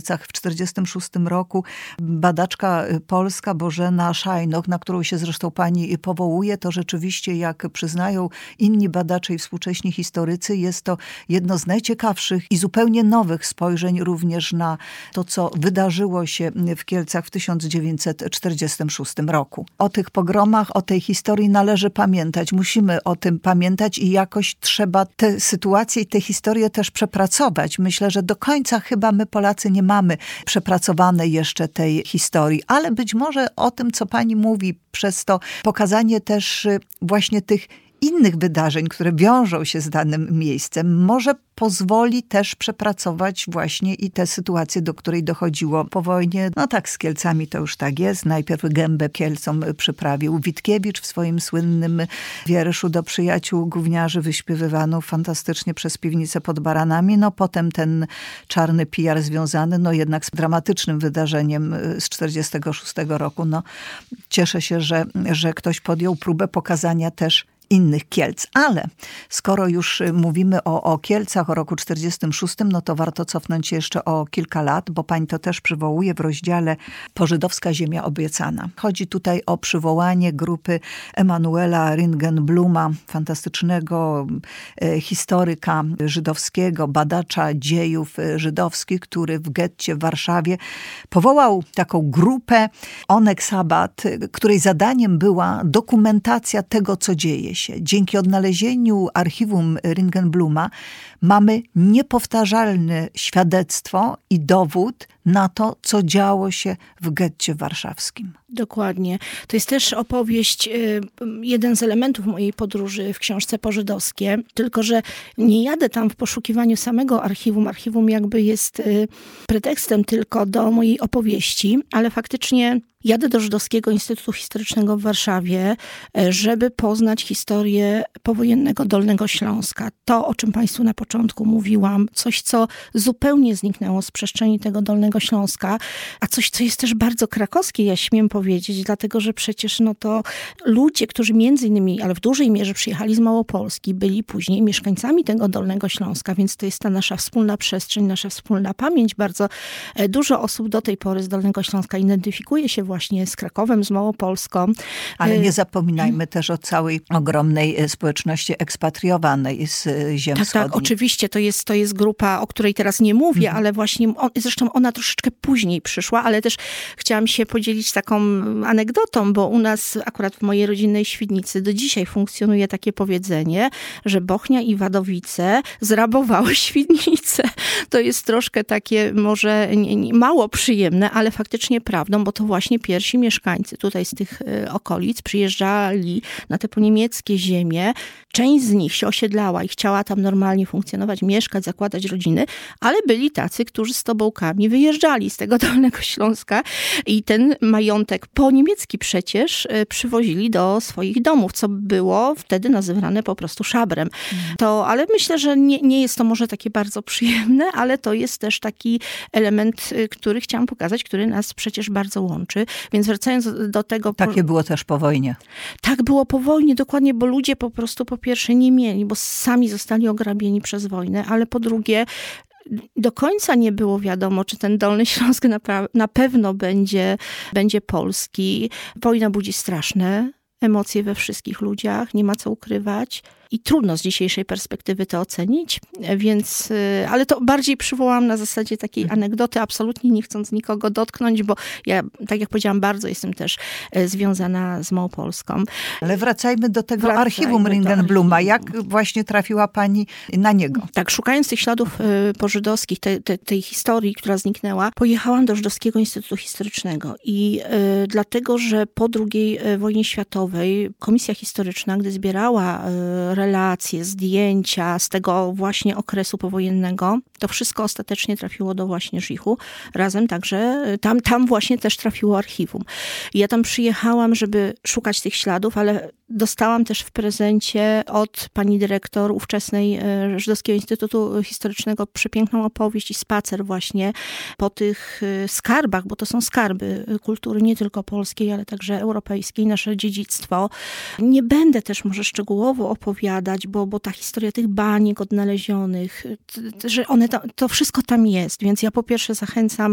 Kielcach w 1946 roku badaczka polska Bożena Szajnoch, na którą się zresztą pani powołuje, to rzeczywiście, jak przyznają inni badacze i współcześni historycy, jest to jedno z najciekawszych i zupełnie nowych spojrzeń również na to, co wydarzyło się w Kielcach w 1946 roku. O tych pogromach, o tej historii należy pamiętać. Musimy o tym pamiętać i jakoś trzeba tę sytuację i tę historię też przepracować. Myślę, że do końca chyba my Polacy nie mamy przepracowanej jeszcze tej historii, ale być może o tym, co pani mówi, przez to pokazanie też właśnie tych innych wydarzeń, które wiążą się z danym miejscem, może pozwoli też przepracować właśnie i tę sytuację, do której dochodziło po wojnie. No tak, z Kielcami to już tak jest. Najpierw gębę Kielcom przyprawił Witkiewicz w swoim słynnym wierszu do przyjaciół gówniarzy, wyśpiewywaną fantastycznie przez Piwnicę pod Baranami. No potem ten czarny PR związany, no jednak z dramatycznym wydarzeniem z 1946 roku. No cieszę się, że ktoś podjął próbę pokazania też innych Kielc. Ale skoro już mówimy o Kielcach, o roku 1946, no to warto cofnąć się jeszcze o kilka lat, bo pani to też przywołuje w rozdziale Pożydowska ziemia obiecana. Chodzi tutaj o przywołanie grupy Emanuela Ringenbluma, fantastycznego historyka żydowskiego, badacza dziejów żydowskich, który w getcie w Warszawie powołał taką grupę Onek Sabat, której zadaniem była dokumentacja tego, co dzieje się. Dzięki odnalezieniu archiwum Ringenbluma mamy niepowtarzalne świadectwo i dowód na to, co działo się w getcie warszawskim. Dokładnie. To jest też opowieść, jeden z elementów mojej podróży w książce Pożydowskie, tylko że nie jadę tam w poszukiwaniu samego archiwum. Archiwum jakby jest pretekstem tylko do mojej opowieści, ale faktycznie jadę do Żydowskiego Instytutu Historycznego w Warszawie, żeby poznać historię powojennego Dolnego Śląska. To, o czym państwu na początku mówiłam, coś, co zupełnie zniknęło z przestrzeni tego Dolnego Śląska, a coś, co jest też bardzo krakowskie, ja śmiem powiedzieć, dlatego, że przecież no to ludzie, którzy między innymi, ale w dużej mierze przyjechali z Małopolski, byli później mieszkańcami tego Dolnego Śląska, więc to jest ta nasza wspólna przestrzeń, nasza wspólna pamięć. Bardzo dużo osób do tej pory z Dolnego Śląska identyfikuje się właśnie z Krakowem, z Małopolską. Ale nie zapominajmy też o całej ogromnej społeczności ekspatriowanej z ziem wschodnich. Tak, oczywiście. To jest grupa, o której teraz nie mówię, ale właśnie, zresztą ona troszeczkę później przyszła, ale też chciałam się podzielić taką anegdotą, bo u nas, akurat w mojej rodzinnej Świdnicy, do dzisiaj funkcjonuje takie powiedzenie, że Bochnia i Wadowice zrabowały Świdnicę. To jest troszkę takie może mało przyjemne, ale faktycznie prawdą, bo to właśnie pierwsi mieszkańcy tutaj z tych okolic przyjeżdżali na te poniemieckie ziemie. Część z nich się osiedlała i chciała tam normalnie funkcjonować, mieszkać, zakładać rodziny, ale byli tacy, którzy z tobołkami wyjeżdżali z tego Dolnego Śląska i ten majątek po-niemiecki przecież przywozili do swoich domów, co było wtedy nazywane po prostu szabrem. Ale myślę, że nie jest to może takie bardzo przyjemne, ale to jest też taki element, który chciałam pokazać, który nas przecież bardzo łączy. Więc wracając do tego... Takie było też po wojnie. Tak było po wojnie, dokładnie, bo ludzie po prostu po pierwsze nie mieli, bo sami zostali ograbieni przez wojnę, ale po drugie do końca nie było wiadomo, czy ten Dolny Śląsk na pewno będzie polski. Wojna budzi straszne emocje we wszystkich ludziach, nie ma co ukrywać. I trudno z dzisiejszej perspektywy to ocenić, więc, ale to bardziej przywołam na zasadzie takiej anegdoty, absolutnie nie chcąc nikogo dotknąć, bo ja, tak jak powiedziałam, bardzo jestem też związana z Małopolską. Ale wracajmy do tego archiwum Ringenbluma. Jak właśnie trafiła pani na niego? Tak, szukając tych śladów pożydowskich, tej historii, która zniknęła, pojechałam do Żydowskiego Instytutu Historycznego i dlatego, że po II wojnie światowej Komisja Historyczna, gdy zbierała relacje, zdjęcia z tego właśnie okresu powojennego, to wszystko ostatecznie trafiło do właśnie Żichu. Razem także, tam właśnie też trafiło archiwum. I ja tam przyjechałam, żeby szukać tych śladów, ale dostałam też w prezencie od pani dyrektor ówczesnej Żydowskiego Instytutu Historycznego przepiękną opowieść i spacer właśnie po tych skarbach, bo to są skarby kultury nie tylko polskiej, ale także europejskiej, nasze dziedzictwo. Nie będę też może szczegółowo opowiadać, opowiadać, bo ta historia tych baniek odnalezionych, że to wszystko tam jest. Więc ja po pierwsze zachęcam,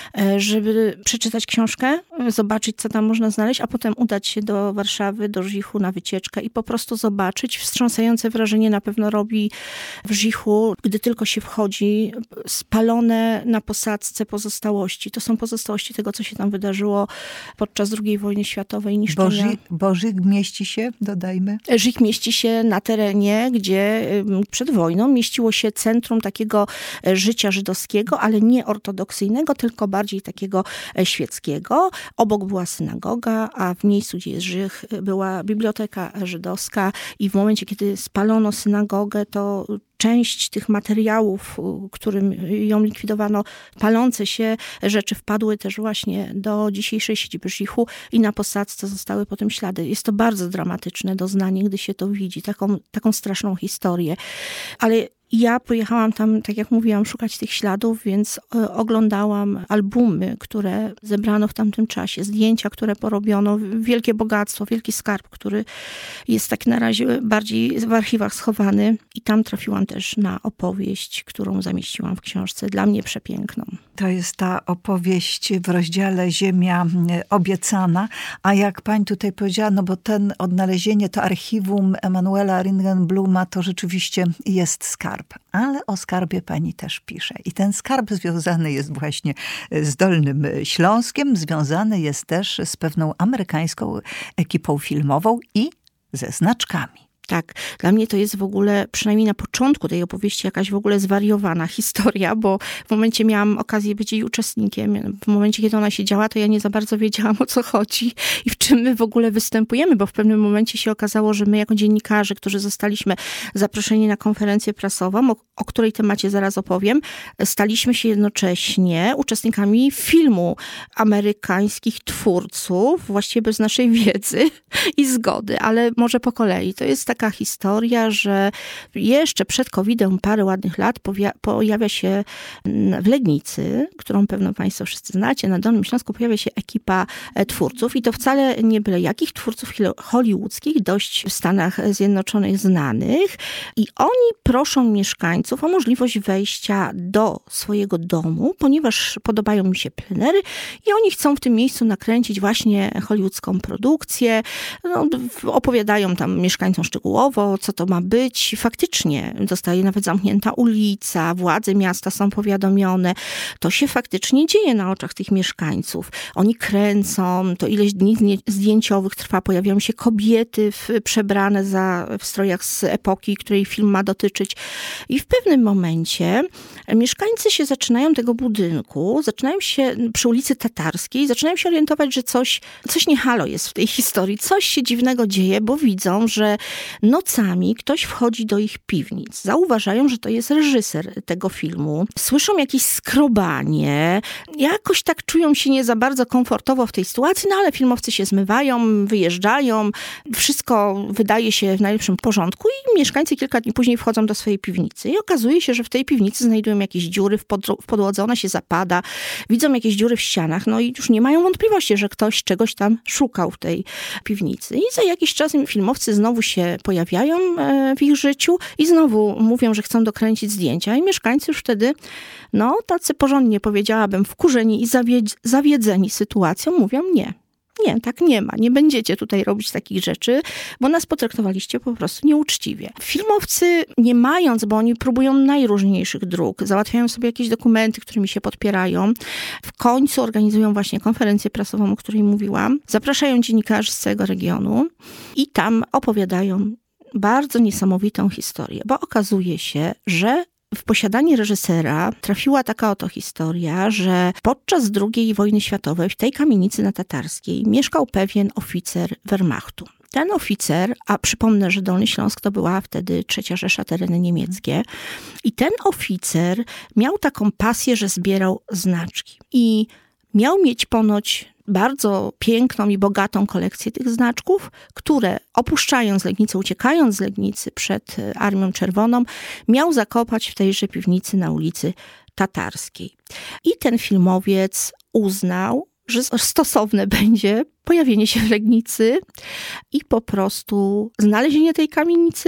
żeby przeczytać książkę, zobaczyć, co tam można znaleźć, a potem udać się do Warszawy, do Żichu na wycieczkę i po prostu zobaczyć. Wstrząsające wrażenie na pewno robi w Żichu, gdy tylko się wchodzi, spalone na posadzce pozostałości. To są pozostałości tego, co się tam wydarzyło podczas II wojny światowej. Niszczenia. Bo Żich mieści się, dodajmy? Żich mieści się na terenie, gdzie przed wojną mieściło się centrum takiego życia żydowskiego, ale nie ortodoksyjnego, tylko bardziej takiego świeckiego. Obok była synagoga, a w miejscu, gdzie jest Żich, była biblioteka żydowska i w momencie, kiedy spalono synagogę, to część tych materiałów, którym ją likwidowano, palące się rzeczy wpadły też właśnie do dzisiejszej siedziby Żichu i na posadzce zostały potem ślady. Jest to bardzo dramatyczne doznanie, gdy się to widzi, taką straszną historię. Ale ja pojechałam tam, tak jak mówiłam, szukać tych śladów, więc oglądałam albumy, które zebrano w tamtym czasie, zdjęcia, które porobiono, wielkie bogactwo, wielki skarb, który jest tak na razie bardziej w archiwach schowany. I tam trafiłam też na opowieść, którą zamieściłam w książce, dla mnie przepiękną. To jest ta opowieść w rozdziale Ziemia obiecana, a jak pani tutaj powiedziała, no bo ten odnalezienie, to archiwum Emanuela Ringelbluma, to rzeczywiście jest skarb. Ale o skarbie pani też pisze. I ten skarb związany jest właśnie z Dolnym Śląskiem, związany jest też z pewną amerykańską ekipą filmową i ze znaczkami. Tak, dla mnie to jest w ogóle, przynajmniej na początku tej opowieści, jakaś w ogóle zwariowana historia, bo w momencie miałam okazję być jej uczestnikiem. W momencie, kiedy ona się działa, to ja nie za bardzo wiedziałam, o co chodzi i w czym my w ogóle występujemy, bo w pewnym momencie się okazało, że my jako dziennikarze, którzy zostaliśmy zaproszeni na konferencję prasową, o której temacie zaraz opowiem, staliśmy się jednocześnie uczestnikami filmu amerykańskich twórców, właściwie bez naszej wiedzy i zgody, ale może po kolei. To jest taka historia, że jeszcze przed COVID-em parę ładnych lat pojawia się w Legnicy, którą pewno państwo wszyscy znacie, na Dolnym Śląsku pojawia się ekipa twórców i to wcale nie byle jakich twórców hollywoodzkich, dość w Stanach Zjednoczonych znanych i oni proszą mieszkańców o możliwość wejścia do swojego domu, ponieważ podobają mi się plenery i oni chcą w tym miejscu nakręcić właśnie hollywoodzką produkcję. No, opowiadają tam mieszkańcom szczegółowo, co to ma być. Faktycznie zostaje nawet zamknięta ulica, władze miasta są powiadomione. To się faktycznie dzieje na oczach tych mieszkańców. Oni kręcą, to ileś dni zdjęciowych trwa, pojawiają się kobiety przebrane w strojach z epoki, której film ma dotyczyć. I w pewnym momencie mieszkańcy się zaczynają tego budynku, zaczynają się przy ulicy Tatarskiej, zaczynają się orientować, że coś nie halo jest w tej historii, coś się dziwnego dzieje, bo widzą, że nocami ktoś wchodzi do ich piwnic. Zauważają, że to jest reżyser tego filmu. Słyszą jakieś skrobanie. Jakoś tak czują się nie za bardzo komfortowo w tej sytuacji, no ale filmowcy się zmywają, wyjeżdżają. Wszystko wydaje się w najlepszym porządku i mieszkańcy kilka dni później wchodzą do swojej piwnicy. I okazuje się, że w tej piwnicy znajdują jakieś dziury w podłodze, ona się zapada. Widzą jakieś dziury w ścianach, no i już nie mają wątpliwości, że ktoś czegoś tam szukał w tej piwnicy. I za jakiś czas filmowcy znowu się pojawiają w ich życiu i znowu mówią, że chcą dokręcić zdjęcia i mieszkańcy już wtedy, no tacy porządnie powiedziałabym, wkurzeni i zawiedzeni sytuacją, mówią nie, tak nie ma, nie będziecie tutaj robić takich rzeczy, bo nas potraktowaliście po prostu nieuczciwie. Filmowcy nie mając, bo oni próbują najróżniejszych dróg, załatwiają sobie jakieś dokumenty, którymi się podpierają, w końcu organizują właśnie konferencję prasową, o której mówiłam, zapraszają dziennikarzy z całego regionu i tam opowiadają bardzo niesamowitą historię, bo okazuje się, że w posiadanie reżysera trafiła taka oto historia, że podczas II wojny światowej w tej kamienicy na Tatarskiej mieszkał pewien oficer Wehrmachtu. Ten oficer, a przypomnę, że Dolny Śląsk to była wtedy III Rzesza, tereny niemieckie, i ten oficer miał taką pasję, że zbierał znaczki. I miał mieć ponoć bardzo piękną i bogatą kolekcję tych znaczków, które opuszczając Legnicę, uciekając z Legnicy przed Armią Czerwoną, miał zakopać w tejże piwnicy na ulicy Tatarskiej. I ten filmowiec uznał, że stosowne będzie pojawienie się w Legnicy i po prostu znalezienie tej kamienicy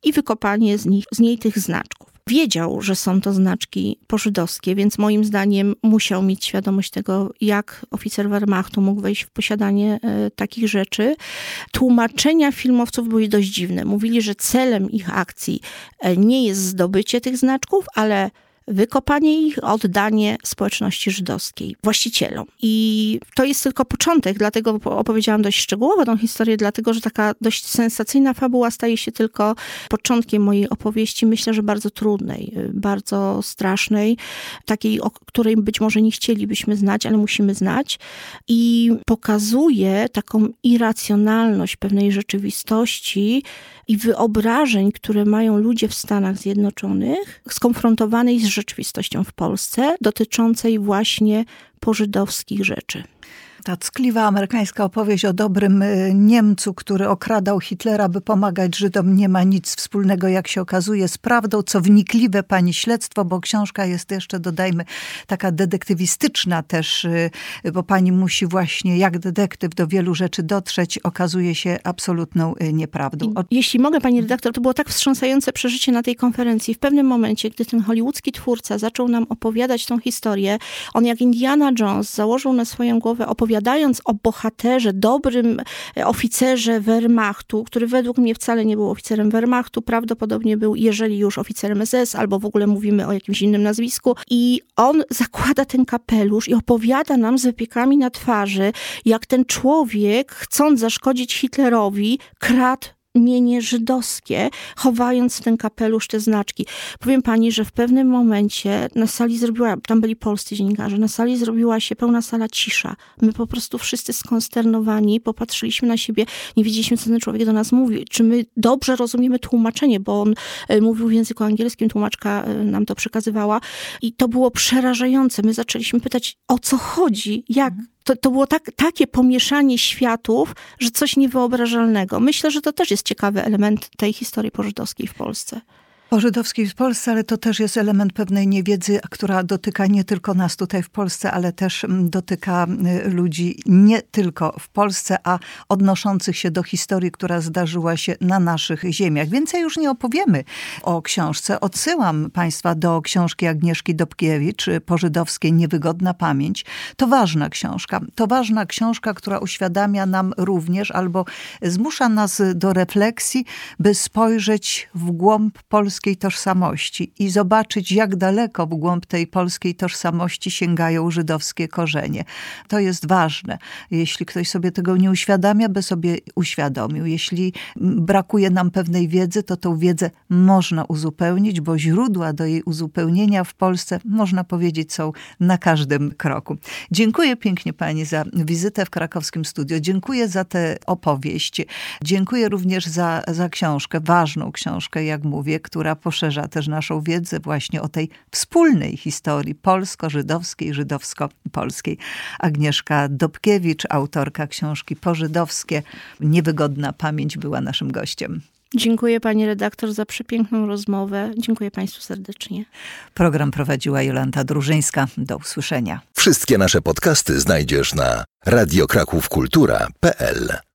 i wykopanie z niej tych znaczków. Wiedział, że są to znaczki pożydowskie, więc moim zdaniem musiał mieć świadomość tego, jak oficer Wehrmachtu mógł wejść w posiadanie takich rzeczy. Tłumaczenia filmowców były dość dziwne. Mówili, że celem ich akcji nie jest zdobycie tych znaczków, ale wykopanie ich, oddanie społeczności żydowskiej, właścicielom. I to jest tylko początek, dlatego opowiedziałam dość szczegółowo tą historię, dlatego że taka dość sensacyjna fabuła staje się tylko początkiem mojej opowieści, myślę, że bardzo trudnej, bardzo strasznej, takiej, o której być może nie chcielibyśmy znać, ale musimy znać. I pokazuje taką irracjonalność pewnej rzeczywistości i wyobrażeń, które mają ludzie w Stanach Zjednoczonych, skonfrontowanej z rzeczywistością w Polsce, dotyczącej właśnie pożydowskich rzeczy. Ta ckliwa amerykańska opowieść o dobrym Niemcu, który okradał Hitlera, by pomagać Żydom, nie ma nic wspólnego, jak się okazuje, z prawdą. Co wnikliwe pani śledztwo, bo książka jest jeszcze, dodajmy, taka detektywistyczna też, bo pani musi właśnie jak detektyw do wielu rzeczy dotrzeć, okazuje się absolutną nieprawdą. Jeśli mogę, pani redaktor, to było tak wstrząsające przeżycie na tej konferencji. W pewnym momencie, gdy ten hollywoodzki twórca zaczął nam opowiadać tą historię, on jak Indiana Jones założył na swoją głowę, opowiadając o bohaterze, dobrym oficerze Wehrmachtu, który według mnie wcale nie był oficerem Wehrmachtu, prawdopodobnie był, jeżeli już, oficerem SS, albo w ogóle mówimy o jakimś innym nazwisku. I on zakłada ten kapelusz i opowiada nam z wypiekami na twarzy, jak ten człowiek, chcąc zaszkodzić Hitlerowi, kradł mienie żydowskie, chowając w ten kapelusz te znaczki. Powiem pani, że w pewnym momencie na sali tam byli polscy dziennikarze, na sali zrobiła się pełna sala cisza. My po prostu wszyscy skonsternowani popatrzyliśmy na siebie, nie wiedzieliśmy, co ten człowiek do nas mówi. Czy my dobrze rozumiemy tłumaczenie, bo on mówił w języku angielskim, tłumaczka nam to przekazywała i to było przerażające. My zaczęliśmy pytać, o co chodzi, jak? To było takie pomieszanie światów, że coś niewyobrażalnego. Myślę, że to też jest ciekawy element tej historii pożydowskiej w Polsce. Pożydowskiej w Polsce, ale to też jest element pewnej niewiedzy, która dotyka nie tylko nas tutaj w Polsce, ale też dotyka ludzi nie tylko w Polsce, a odnoszących się do historii, która zdarzyła się na naszych ziemiach. Więcej już nie opowiemy o książce. Odsyłam państwa do książki Agnieszki Dobkiewicz, Pożydowskie Niewygodna pamięć. To ważna książka. To ważna książka, która uświadamia nam również albo zmusza nas do refleksji, by spojrzeć w głąb polskiej tożsamości i zobaczyć, jak daleko w głąb tej polskiej tożsamości sięgają żydowskie korzenie. To jest ważne. Jeśli ktoś sobie tego nie uświadamia, by sobie uświadomił. Jeśli brakuje nam pewnej wiedzy, to tą wiedzę można uzupełnić, bo źródła do jej uzupełnienia w Polsce, można powiedzieć, są na każdym kroku. Dziękuję pięknie pani za wizytę w krakowskim studio. Dziękuję za tę opowieść. Dziękuję również za książkę, ważną książkę, jak mówię, która poszerza też naszą wiedzę właśnie o tej wspólnej historii polsko-żydowskiej, żydowsko-polskiej. Agnieszka Dobkiewicz, autorka książki Pożydowskie Niewygodna pamięć, była naszym gościem. Dziękuję pani redaktor za przepiękną rozmowę. Dziękuję państwu serdecznie. Program prowadziła Jolanta Drużyńska. Do usłyszenia. Wszystkie nasze podcasty znajdziesz na radiokrakówkultura.pl.